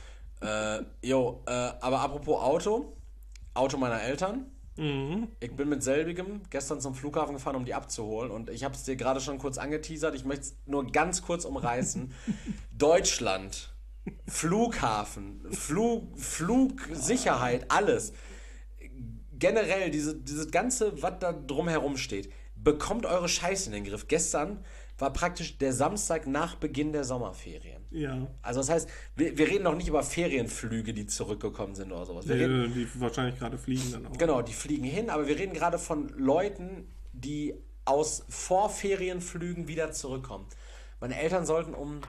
Aber apropos Auto meiner Eltern. Ich bin mit selbigem gestern zum Flughafen gefahren, um die abzuholen, und ich habe es dir gerade schon kurz angeteasert, ich möchte es nur ganz kurz umreißen. Deutschland, Flughafen, Flugsicherheit, alles. Generell, dieses Ganze, was da drumherum steht, bekommt eure Scheiße in den Griff. Gestern war praktisch der Samstag nach Beginn der Sommerferien. Ja. Also das heißt, wir reden noch nicht über Ferienflüge, die zurückgekommen sind oder sowas. Die wahrscheinlich gerade fliegen dann auch. Genau, die fliegen hin, aber wir reden gerade von Leuten, die aus Vorferienflügen wieder zurückkommen. Meine Eltern sollten um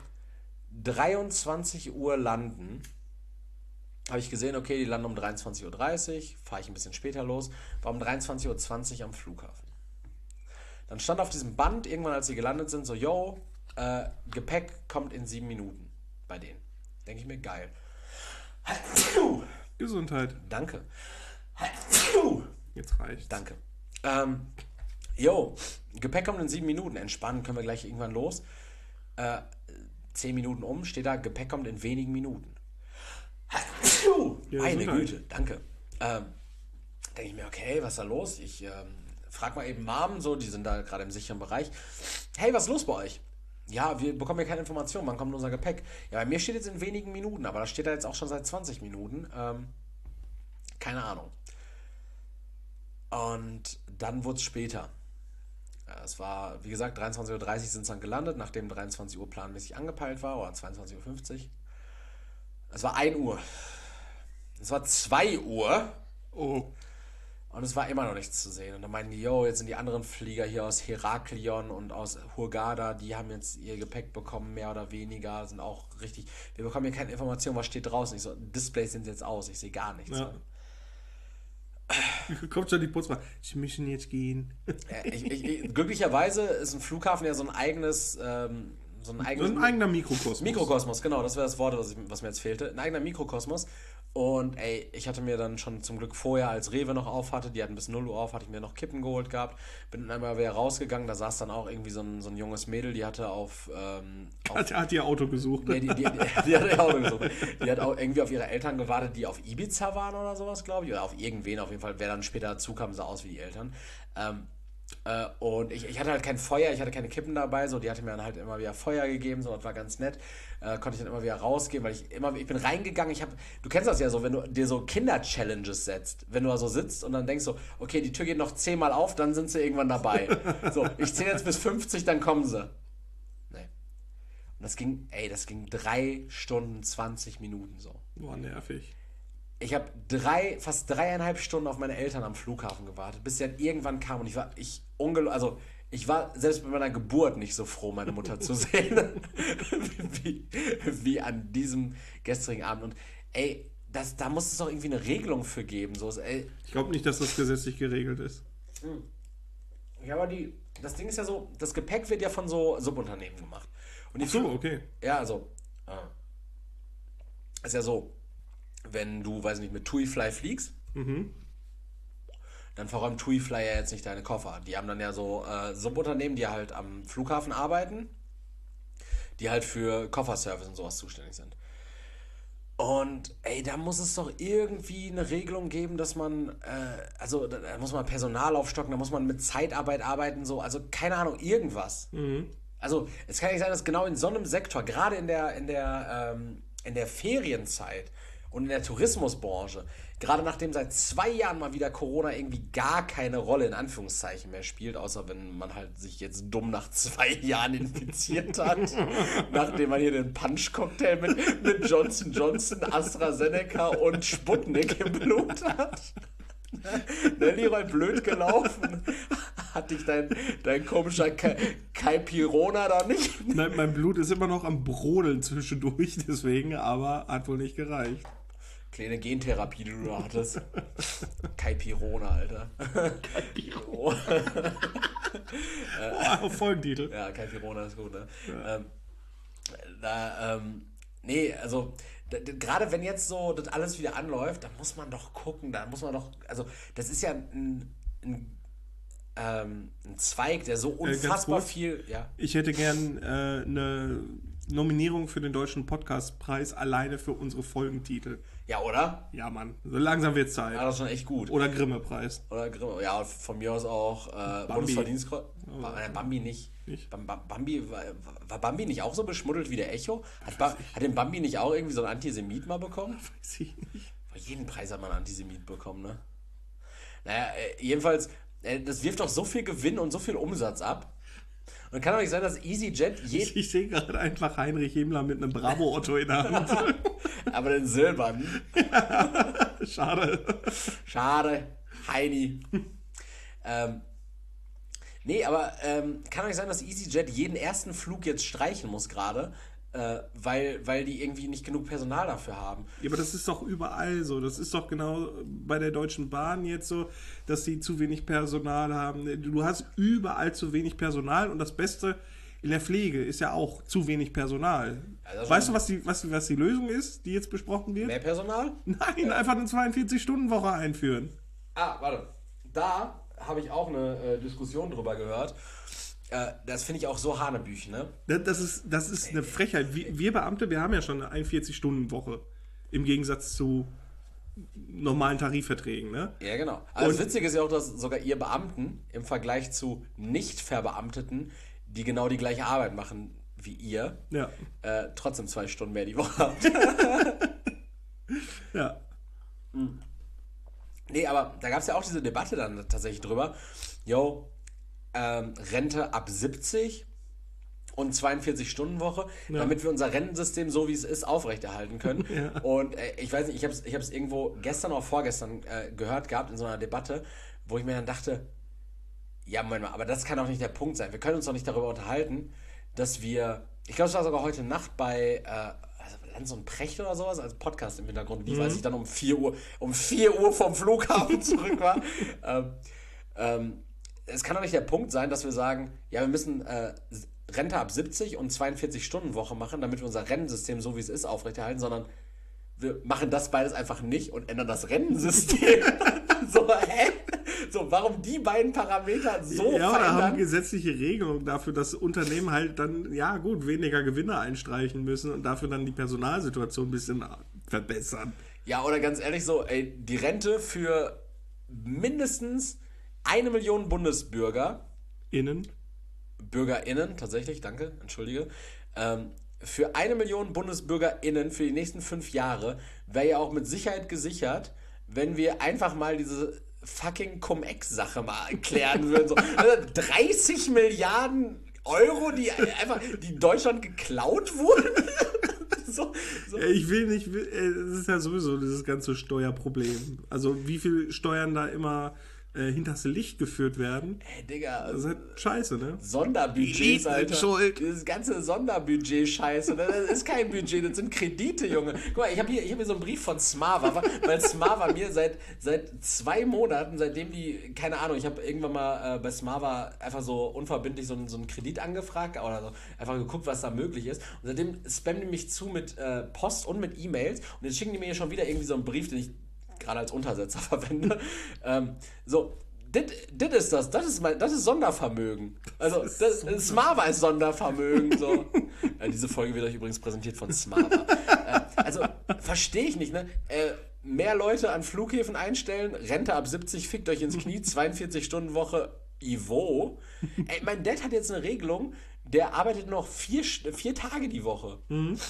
23 Uhr landen. Habe ich gesehen, okay, die landen um 23.30 Uhr, fahre ich ein bisschen später los, war um 23.20 Uhr am Flughafen. Dann stand auf diesem Band, irgendwann als sie gelandet sind, so, Gepäck kommt in 7 Minuten bei denen. Denke ich mir, geil. Gesundheit. Danke. Jetzt reicht's. Danke. Gepäck kommt in 7 Minuten. Entspannen, können wir gleich irgendwann los. 10 Minuten steht da, Gepäck kommt in wenigen Minuten. Meine Güte, danke. Denke ich mir, okay, was ist da los? Ich frag mal eben Mom, so, die sind da gerade im sicheren Bereich. Hey, was ist los bei euch? Ja, wir bekommen ja keine Informationen, wann kommt unser Gepäck? Ja, bei mir steht jetzt in wenigen Minuten, aber das steht da jetzt auch schon seit 20 Minuten. Keine Ahnung. Und dann wurde es später. Es war, wie gesagt, 23.30 Uhr sind es dann gelandet, nachdem 23 Uhr planmäßig angepeilt war, oder 22.50 Uhr. Es war 1 Uhr. Es war 2 Uhr. Oh. Und es war immer noch nichts zu sehen. Und dann meinten die, jetzt sind die anderen Flieger hier aus Heraklion und aus Hurghada, die haben jetzt ihr Gepäck bekommen, mehr oder weniger, sind auch richtig, wir bekommen hier keine Information, was steht draußen. Ich so, Displays sind jetzt aus, ich sehe gar nichts. Ja. Kommt schon die Putzfrau, sie müssen jetzt gehen. Glücklicherweise ist ein Flughafen ja so ein ein eigenes... Ein eigener Mikrokosmos. Mikrokosmos, genau, das wäre das Wort, was mir jetzt fehlte. Ein eigener Mikrokosmos. Und ey, ich hatte mir dann schon zum Glück vorher, als Rewe noch auf hatte, die hatten bis 0 Uhr auf, hatte ich mir noch Kippen geholt gehabt. Bin dann einmal wieder rausgegangen, da saß dann auch irgendwie so ein junges Mädel, die hatte Hat ihr Auto gesucht. Nee, die hat ihr Auto gesucht. Die hat auch irgendwie auf ihre Eltern gewartet, die auf Ibiza waren oder sowas, glaube ich. Oder auf irgendwen, auf jeden Fall. Wer dann später dazu kam, sah aus wie die Eltern. Und ich hatte halt kein Feuer, ich hatte keine Kippen dabei, so, die hatte mir dann halt immer wieder Feuer gegeben, so, das war ganz nett. Konnte ich dann immer wieder rausgehen, weil ich bin reingegangen, du kennst das ja so, wenn du dir so Kinder-Challenges setzt, wenn du da so sitzt und dann denkst so, okay, die Tür geht noch 10-mal auf, dann sind sie irgendwann dabei. So, ich zähle jetzt bis 50, dann kommen sie. Nee. Und das ging 3 Stunden, 20 Minuten so. Boah, nervig. Ich habe fast 3,5 Stunden auf meine Eltern am Flughafen gewartet, bis sie dann irgendwann kamen. Und ich war selbst bei meiner Geburt nicht so froh, meine Mutter zu sehen, wie an diesem gestrigen Abend. Und ey, da muss es doch irgendwie eine Regelung für geben. So, ey. Ich glaube nicht, dass das gesetzlich geregelt ist. Ja, aber das Ding ist ja so, das Gepäck wird ja von so Subunternehmen gemacht. Und okay. Ja, also, ist ja so, wenn du, weiß nicht, mit TuiFly fliegst, dann verräumt TuiFly ja jetzt nicht deine Koffer. Die haben dann ja so Subunternehmen, die halt am Flughafen arbeiten, die halt für Kofferservice und sowas zuständig sind. Und ey, da muss es doch irgendwie eine Regelung geben, dass man, da muss man Personal aufstocken, da muss man mit Zeitarbeit arbeiten, so, also keine Ahnung, irgendwas. Also es kann nicht sein, dass genau in so einem Sektor, gerade in der Ferienzeit und in der Tourismusbranche, gerade nachdem seit 2 Jahren mal wieder Corona irgendwie gar keine Rolle in Anführungszeichen mehr spielt, außer wenn man halt sich jetzt dumm nach 2 Jahren infiziert hat, nachdem man hier den Punch-Cocktail mit Johnson Johnson, AstraZeneca und Sputnik im Blut hat. Ne, Leroy, blöd gelaufen. Hat dich dein komischer Caipirona da nicht? Nein, mein Blut ist immer noch am Brodeln zwischendurch, deswegen, aber hat wohl nicht gereicht. Kleine Gentherapie, die du da hattest. Caipirona, Alter. Caipirona. Folgentitel. Ja, Caipirona ist gut, ne? Ja. Nee, also gerade wenn jetzt so das alles wieder anläuft, dann muss man doch gucken, also das ist ja ein Zweig, der so unfassbar viel... Ja. Ich hätte gern eine Nominierung für den Deutschen Podcastpreis alleine für unsere Folgentitel. Ja, oder? Ja, Mann. So langsam wird's Zeit. Ja, das ist schon echt gut. Oder Grimme-Preis. Ja, von mir aus auch Bundesverdienstkreuz. Bambi nicht. War Bambi nicht auch so beschmuddelt wie der Echo? Hat den Bambi nicht auch irgendwie so einen Antisemit mal bekommen? Weiß ich nicht. Bei jedem Preis hat man einen Antisemit bekommen, ne? Naja, jedenfalls, das wirft doch so viel Gewinn und so viel Umsatz ab. Und kann doch nicht sein, dass EasyJet Ich sehe gerade einfach Heinrich Himmler mit einem Bravo-Otto in der Hand. Aber den silbernen. Schade, Heini. Nee, aber kann doch nicht sein, dass EasyJet jeden ersten Flug jetzt streichen muss gerade, weil die irgendwie nicht genug Personal dafür haben. Ja, aber das ist doch überall so. Das ist doch genau bei der Deutschen Bahn jetzt so, dass sie zu wenig Personal haben. Du hast überall zu wenig Personal und das Beste in der Pflege ist ja auch zu wenig Personal. Also weißt du, was die Lösung ist, die jetzt besprochen wird? Mehr Personal? Nein, einfach eine 42-Stunden-Woche einführen. Warte. Da habe ich auch eine Diskussion drüber gehört. Das finde ich auch so hanebüchen, ne? Das ist eine Frechheit. Wir Beamte, wir haben ja schon eine 41-Stunden-Woche. Im Gegensatz zu normalen Tarifverträgen, ne? Ja, genau. Aber das Witzige ist ja auch, dass sogar ihr Beamten im Vergleich zu Nicht-Verbeamteten, die genau die gleiche Arbeit machen wie ihr, ja. Trotzdem 2 Stunden mehr die Woche habt. Ja. Nee, aber da gab es ja auch diese Debatte dann tatsächlich drüber. Rente ab 70 und 42-Stunden-Woche, damit wir unser Rentensystem, so wie es ist, aufrechterhalten können. Ja. Und ich weiß nicht, ich hab's irgendwo gestern oder vorgestern gehört gehabt in so einer Debatte, wo ich mir dann dachte, ja, Moment mal, aber das kann doch nicht der Punkt sein. Wir können uns doch nicht darüber unterhalten, dass wir, ich glaube, es war sogar heute Nacht bei Lanz und Precht oder sowas, als Podcast im Hintergrund lief, als ich dann um 4 Uhr vom Flughafen zurück war. Es kann doch nicht der Punkt sein, dass wir sagen, ja, wir müssen Rente ab 70 und 42-Stunden-Woche machen, damit wir unser Rentensystem so wie es ist aufrechterhalten, sondern wir machen das beides einfach nicht und ändern das Rentensystem. So, hä? So, warum die beiden Parameter so Ja, oder haben verändern? gesetzliche Regelungen dafür, dass Unternehmen halt dann, ja gut, weniger Gewinne einstreichen müssen und dafür dann die Personalsituation ein bisschen verbessern. Ja, oder ganz ehrlich so, ey, die Rente für mindestens 1 Million Innen. BürgerInnen, tatsächlich, danke, entschuldige, für 1 Million BundesbürgerInnen für die nächsten 5 Jahre wäre ja auch mit Sicherheit gesichert, wenn wir einfach mal diese fucking Cum-Ex-Sache mal klären würden. So, also 30 Milliarden Euro, die Deutschland geklaut wurden. so. Ich will nicht, es ist ja sowieso dieses ganze Steuerproblem. Also wie viel Steuern da immer hinters Licht geführt werden. Ey, Digga. Das ist halt scheiße, ne? Sonderbudgets, Alter. Schuld. Dieses ganze Sonderbudget-Scheiße. Das ist kein Budget, das sind Kredite, Junge. Guck mal, ich hab hier so einen Brief von Smava, weil Smava mir seit 2 Monaten, seitdem die, keine Ahnung, ich habe irgendwann mal bei Smava einfach so unverbindlich so einen Kredit angefragt oder so, einfach geguckt, was da möglich ist. Und seitdem spammen die mich zu mit Post und mit E-Mails und jetzt schicken die mir hier schon wieder irgendwie so einen Brief, den ich gerade als Untersetzer verwende. So, das ist Sondervermögen. Also, Smava ist Sondervermögen. So. Diese Folge wird euch übrigens präsentiert von Smava. Also, verstehe ich nicht, ne? Mehr Leute an Flughäfen einstellen, Rente ab 70, fickt euch ins Knie, 42-Stunden-Woche, Ivo. Ey, mein Dad hat jetzt eine Regelung, der arbeitet noch 4 Tage die Woche.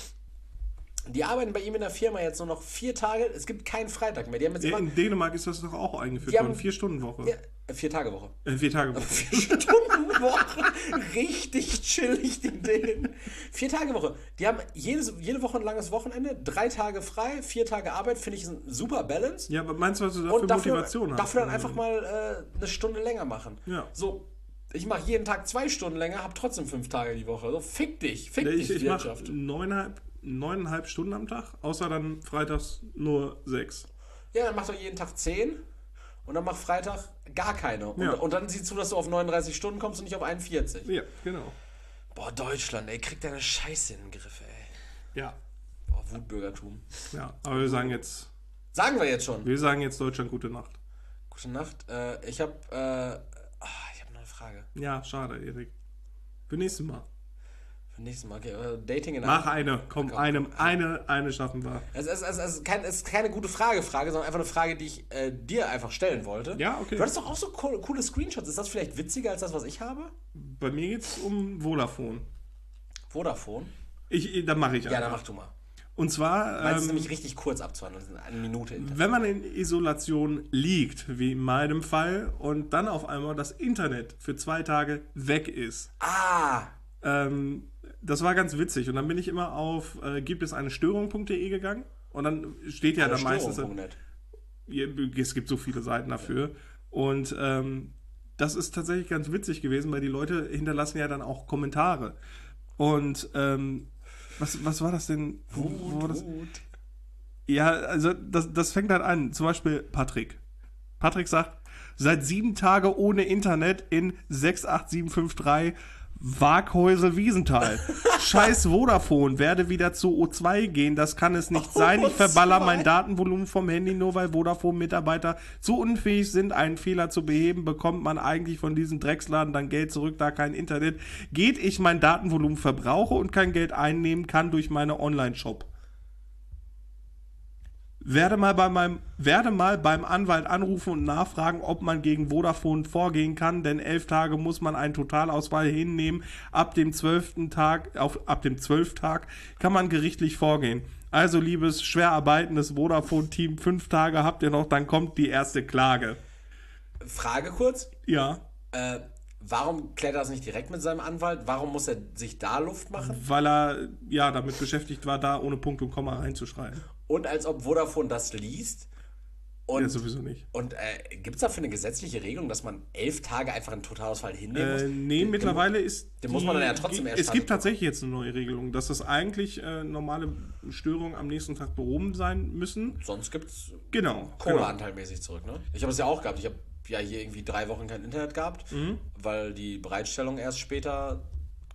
Die arbeiten bei ihm in der Firma jetzt nur noch 4 Tage. Es gibt keinen Freitag mehr. Die haben jetzt In Dänemark ist das doch auch eingeführt worden. 4-Stunden-Woche. Ja, 4-Tage-Woche. 4-Tage-Woche. 4-Stunden-Woche. Richtig chillig, die Dänen. 4-Tage-Woche. Die haben jede Woche ein langes Wochenende, 3 Tage frei, 4 Tage Arbeit. Finde ich ein super Balance. Ja, aber meinst du, was du da für Motivation hast? Dafür dann einfach mal eine Stunde länger machen. Ja. So, ich mache jeden Tag 2 Stunden länger, habe trotzdem 5 Tage die Woche. So, fick dich, Ich mache Wirtschaft. 9,5 Stunden am Tag, außer dann freitags nur 6. Ja, dann mach doch jeden Tag 10 und dann mach Freitag gar keine. Ja. Und dann sieh zu, dass du auf 39 Stunden kommst und nicht auf 41. Ja, genau. Boah, Deutschland, ey, kriegt deine Scheiße in den Griff, ey. Ja. Boah, Wutbürgertum. Ja, aber wir sagen jetzt Deutschland gute Nacht. Gute Nacht. Ich hab noch eine Frage. Ja, schade, Erik. Für nächstes Mal. Nächstes Mal, okay. Dating in Mach eine, komm, eine schaffen wir. Es ist keine gute Frage, sondern einfach eine Frage, die ich dir einfach stellen wollte. Ja, okay. Du hattest doch auch so coole Screenshots. Ist das vielleicht witziger als das, was ich habe? Bei mir geht's um Vodafone. Vodafone? Dann mache ich Ja, einfach. dann mach du mal. Und zwar, Weil es ist nämlich richtig kurz abzuhandeln, das ist eine Minute. wenn man in Isolation liegt, wie in meinem Fall, und dann auf einmal das Internet für 2 Tage weg ist. Das war ganz witzig. Und dann bin ich immer auf gibt es eine Störung.de gegangen. Und dann steht ja da meistens. Es gibt so viele Seiten dafür. Und das ist tatsächlich ganz witzig gewesen, weil die Leute hinterlassen ja dann auch Kommentare. Und was war das denn? Wo war das? Ja, also das fängt halt an. Zum Beispiel Patrick. Patrick sagt, seit 7 Tage ohne Internet in 68753 Waaghäusel-Wiesenthal. Scheiß Vodafone, werde wieder zu O2 gehen, das kann es nicht sein. Ich verballer mein Datenvolumen vom Handy, nur weil Vodafone-Mitarbeiter zu unfähig sind, einen Fehler zu beheben, bekommt man eigentlich von diesem Drecksladen dann Geld zurück, da kein Internet geht, ich mein Datenvolumen verbrauche und kein Geld einnehmen kann durch meine Online-Shop. Werde mal beim Anwalt anrufen und nachfragen, ob man gegen Vodafone vorgehen kann, denn 11 Tage muss man einen Totalausfall hinnehmen. Ab dem 12. Tag kann man gerichtlich vorgehen. Also, liebes, schwer arbeitendes Vodafone-Team, 5 Tage habt ihr noch, dann kommt die erste Klage. Frage kurz. Ja. Warum klärt er das nicht direkt mit seinem Anwalt? Warum muss er sich da Luft machen? Weil er ja damit beschäftigt war, da ohne Punkt und Komma reinzuschreiben. Und als ob Vodafone das liest. Und, ja, sowieso nicht. Und gibt es dafür eine gesetzliche Regelung, dass man 11 Tage einfach einen Totalausfall hinnehmen muss? Nee, mittlerweile ist den muss man dann ja trotzdem erst es gibt tatsächlich jetzt eine neue Regelung, dass das eigentlich normale Störungen am nächsten Tag behoben sein müssen. Sonst gibt es genau, Kohleanteilmäßig zurück, ne? Ich habe es ja auch gehabt. Ich habe ja hier irgendwie 3 Wochen kein Internet gehabt, weil die Bereitstellung erst später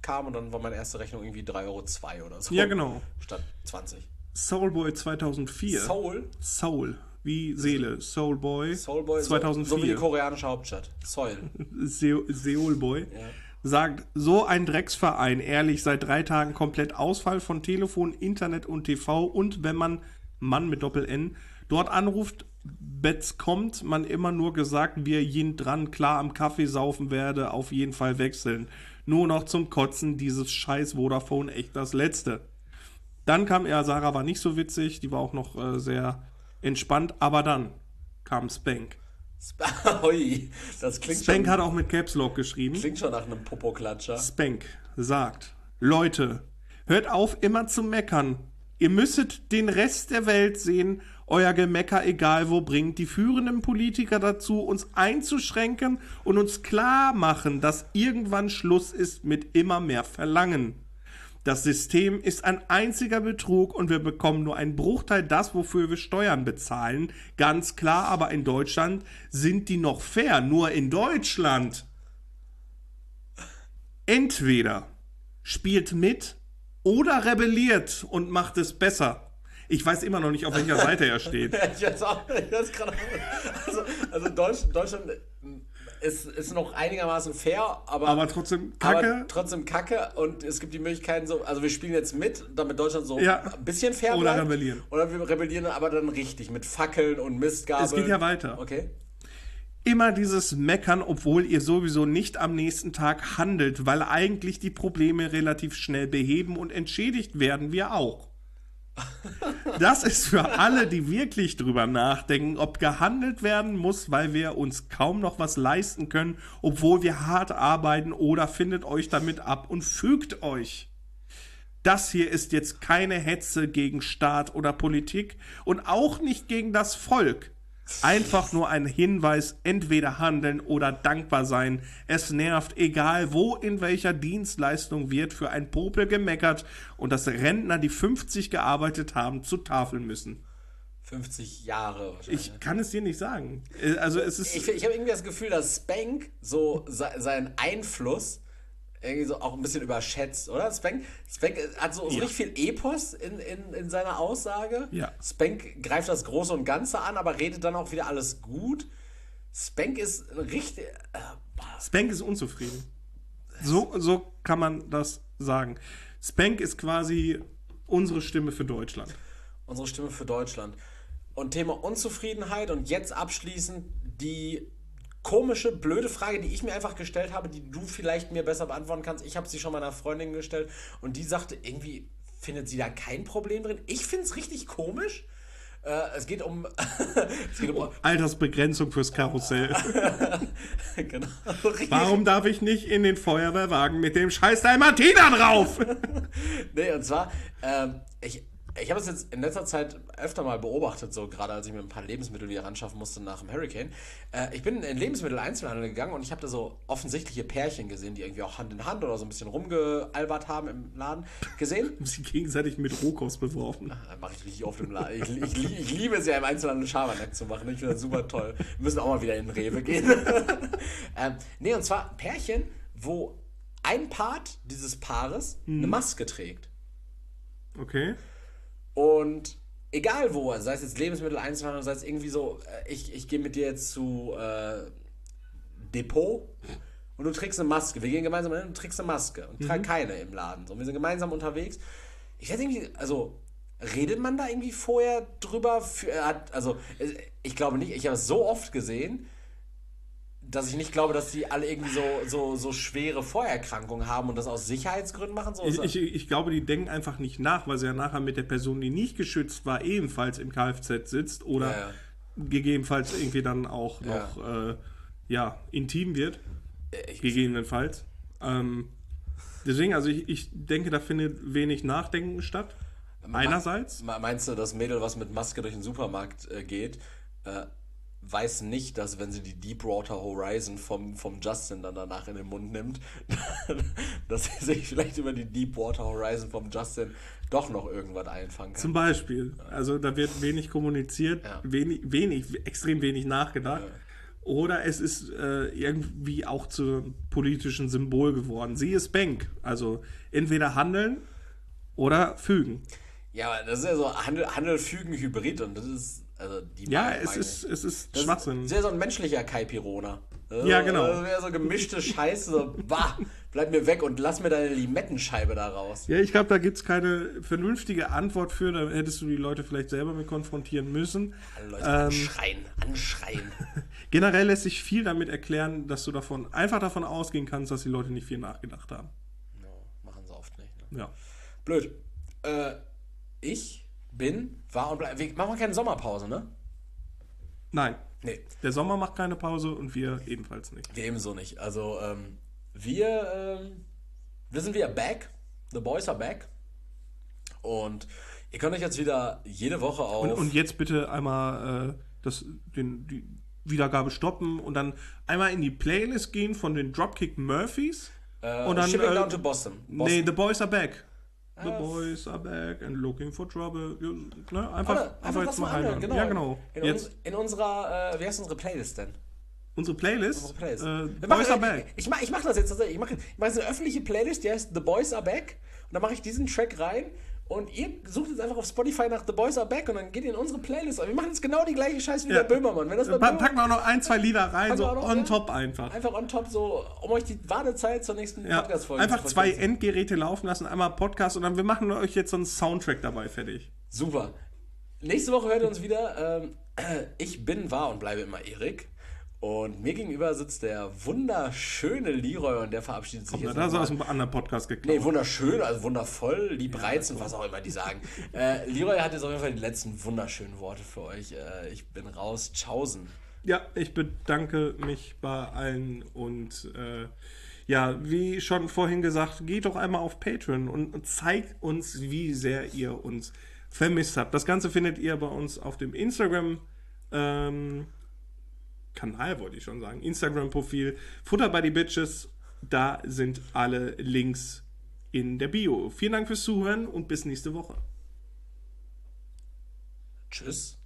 kam und dann war meine erste Rechnung irgendwie 3,02 € oder so. Ja, genau. Statt 20. Soulboy 2004. Soul. Wie Seele. Soulboy 2004. So wie die koreanische Hauptstadt. Seoul. Seoulboy. Ja. Sagt, so ein Drecksverein, ehrlich, seit 3 Tagen komplett Ausfall von Telefon, Internet und TV und wenn man, Mann mit Doppel-N, dort anruft, Betz kommt, man immer nur gesagt, wir jeden dran, klar am Kaffee saufen werde, auf jeden Fall wechseln. Nur noch zum Kotzen, dieses scheiß Vodafone, echt das Letzte. Dann kam, Sarah war nicht so witzig, die war auch noch sehr entspannt, aber dann kam Spank. Ui, das klingt Spank schon, hat auch mit Caps Lock geschrieben. klingt schon nach einem Popo-Klatscher. Spank sagt, Leute, hört auf immer zu meckern. Ihr müsstet den Rest der Welt sehen. Euer Gemecker, egal wo, bringt die führenden Politiker dazu, uns einzuschränken und uns klar machen, dass irgendwann Schluss ist mit immer mehr Verlangen. Das System ist ein einziger Betrug und wir bekommen nur einen Bruchteil das, wofür wir Steuern bezahlen. Ganz klar, aber in Deutschland sind die noch fair. Nur in Deutschland. Entweder spielt mit oder rebelliert und macht es besser. Ich weiß immer noch nicht, auf welcher Seite er steht. Ich weiß auch, also Deutschland ist noch einigermaßen fair, aber trotzdem Kacke. Aber trotzdem Kacke und es gibt die Möglichkeiten so, also wir spielen jetzt mit, damit Deutschland so Ja. ein bisschen fair Oder bleibt. rebellieren. Oder wir rebellieren aber dann richtig, mit Fackeln und Mistgabeln. Es geht ja weiter. Okay. Immer dieses Meckern, obwohl ihr sowieso nicht am nächsten Tag handelt, weil eigentlich die Probleme relativ schnell beheben und entschädigt werden wir auch. Das ist für alle, die wirklich drüber nachdenken, ob gehandelt werden muss, weil wir uns kaum noch was leisten können, obwohl wir hart arbeiten, oder findet euch damit ab und fügt euch. Das hier ist jetzt keine Hetze gegen Staat oder Politik und auch nicht gegen das Volk. Einfach nur ein Hinweis, entweder handeln oder dankbar sein. Es nervt, egal wo, in welcher Dienstleistung wird für ein Popel gemeckert und dass Rentner, die 50 gearbeitet haben, zu Tafel müssen. 50 Jahre wahrscheinlich. Ich kann es dir nicht sagen. Also es ist... Ich habe irgendwie das Gefühl, dass Spank so seinen Einfluss irgendwie so auch ein bisschen überschätzt, oder? Spank hat so richtig viel Epos in seiner Aussage. Ja. Spank greift das Große und Ganze an, aber redet dann auch wieder alles gut. Spank ist richtig... Spank ist unzufrieden. So kann man das sagen. Spank ist quasi unsere Stimme für Deutschland. Unsere Stimme für Deutschland. Und Thema Unzufriedenheit und jetzt abschließend die komische, blöde Frage, die ich mir einfach gestellt habe, die du vielleicht mir besser beantworten kannst. Ich habe sie schon meiner Freundin gestellt und die sagte, irgendwie findet sie da kein Problem drin. Ich finde es richtig komisch. Es geht um... Altersbegrenzung fürs Karussell. Genau. Warum darf ich nicht in den Feuerwehrwagen mit dem scheiß Dalmatiner drauf? Nee, und zwar, ich habe es jetzt in letzter Zeit öfter mal beobachtet, so gerade als ich mir ein paar Lebensmittel wieder ranschaffen musste nach dem Hurricane. Ich bin in den Lebensmittel-Einzelhandel gegangen und ich habe da so offensichtliche Pärchen gesehen, die irgendwie auch Hand in Hand oder so ein bisschen rumgealbert haben im Laden gesehen. Haben sie gegenseitig mit Rohkost beworfen. Das mache ich richtig oft im Laden. Ich liebe es ja im Einzelhandel Schabernack zu machen. Ich finde das super toll. Wir müssen auch mal wieder in den Rewe gehen. Nee, und zwar Pärchen, wo ein Part dieses Paares eine Maske trägt. Okay. Und egal wo, sei es jetzt Lebensmittel-Einzelhandel, sei es irgendwie so, ich gehe mit dir jetzt zu Depot und du trägst eine Maske. Wir gehen gemeinsam hin und du trägst eine Maske und trage keine im Laden. So, wir sind gemeinsam unterwegs. Ich weiß irgendwie, also redet man da irgendwie vorher drüber? Ich glaube nicht, ich habe es so oft gesehen, dass ich nicht glaube, dass die alle irgendwie so schwere Vorerkrankungen haben und das aus Sicherheitsgründen machen. So Ich glaube, die denken einfach nicht nach, weil sie ja nachher mit der Person, die nicht geschützt war, ebenfalls im Kfz sitzt oder gegebenenfalls irgendwie dann auch noch intim wird. Gegebenenfalls. Deswegen, also ich denke, da findet wenig Nachdenken statt. Einerseits. Meinst du, das Mädel, was mit Maske durch den Supermarkt geht, weiß nicht, dass wenn sie die Deepwater Horizon vom Justin dann danach in den Mund nimmt, dass sie sich vielleicht über die Deepwater Horizon vom Justin doch noch irgendwas einfangen kann. Zum Beispiel. Also da wird wenig kommuniziert, extrem wenig nachgedacht. oder es ist irgendwie auch zum politischen Symbol geworden. Siehe Spank. Also entweder handeln oder fügen. Ja, aber das ist ja so Handel, Fügen, Hybrid und das ist, also die Ja, Meinung- es ist das Schwachsinn. ist ja so ein menschlicher Kai Pirona. Ja, genau. Das wäre so gemischte Scheiße, so, bah, bleib mir weg und lass mir deine Limettenscheibe da raus. Ja, ich glaube, da gibt es keine vernünftige Antwort für. Da hättest du die Leute vielleicht selber mit konfrontieren müssen. Alle Leute anschreien. Generell lässt sich viel damit erklären, dass du einfach davon ausgehen kannst, dass die Leute nicht viel nachgedacht haben. No, machen sie oft nicht. Ne? Ja. Blöd. War und bleib. Machen wir keine Sommerpause, ne? Nein. Nee, Der Sommer macht keine Pause und wir ebenfalls nicht. wir ebenso nicht. Also, wir sind wieder back. The boys are back. Und ihr könnt euch jetzt wieder jede Woche auf... Und jetzt bitte einmal die Wiedergabe stoppen und dann einmal in die Playlist gehen von den Dropkick Murphys. Und dann, Shipping Down to Boston. Nee, The Boys Are Back. The Boys are back and looking for trouble. Ne? Einfach das mal anhören, genau. Ja, genau. In unserer, wie heißt unsere Playlist denn? Unsere Playlist? The Boys Are Back. Ich mach das jetzt tatsächlich. Ich mach jetzt eine öffentliche Playlist, die heißt The Boys Are Back. Und dann mache ich diesen Track rein. Und ihr sucht jetzt einfach auf Spotify nach The Boys Are Back und dann geht ihr in unsere Playlist. Und wir machen jetzt genau die gleiche Scheiße wie der Böhmermann. Wenn das bei Packen wir auch noch ein, zwei Lieder rein, Packen so wir auch noch, on ja. top einfach. Einfach on top, so, um euch die Wartezeit zur nächsten Ja. Podcast-Folge Einfach zu zwei verkürzen. Endgeräte laufen lassen, einmal Podcast und dann wir machen euch jetzt so einen Soundtrack dabei fertig. Super. Nächste Woche hört ihr uns wieder. Ich war und bleibe immer Erik. Und mir gegenüber sitzt der wunderschöne Leroy und der verabschiedet sich jetzt. Das ist nochmal. aus einem anderen Podcast geklaut. Nee, wunderschön, also wundervoll, liebreizend, was auch immer die sagen. Leroy hat jetzt auf jeden Fall die letzten wunderschönen Worte für euch. Ich bin raus. Tschaußen. Ja, ich bedanke mich bei allen und ja, wie schon vorhin gesagt, geht doch einmal auf Patreon und zeigt uns, wie sehr ihr uns vermisst habt. Das Ganze findet ihr bei uns auf dem Instagram Kanal, wollte ich schon sagen, Instagram-Profil Futter by the Bitches. Da sind alle Links in der Bio. Vielen Dank fürs Zuhören und bis nächste Woche. Tschüss.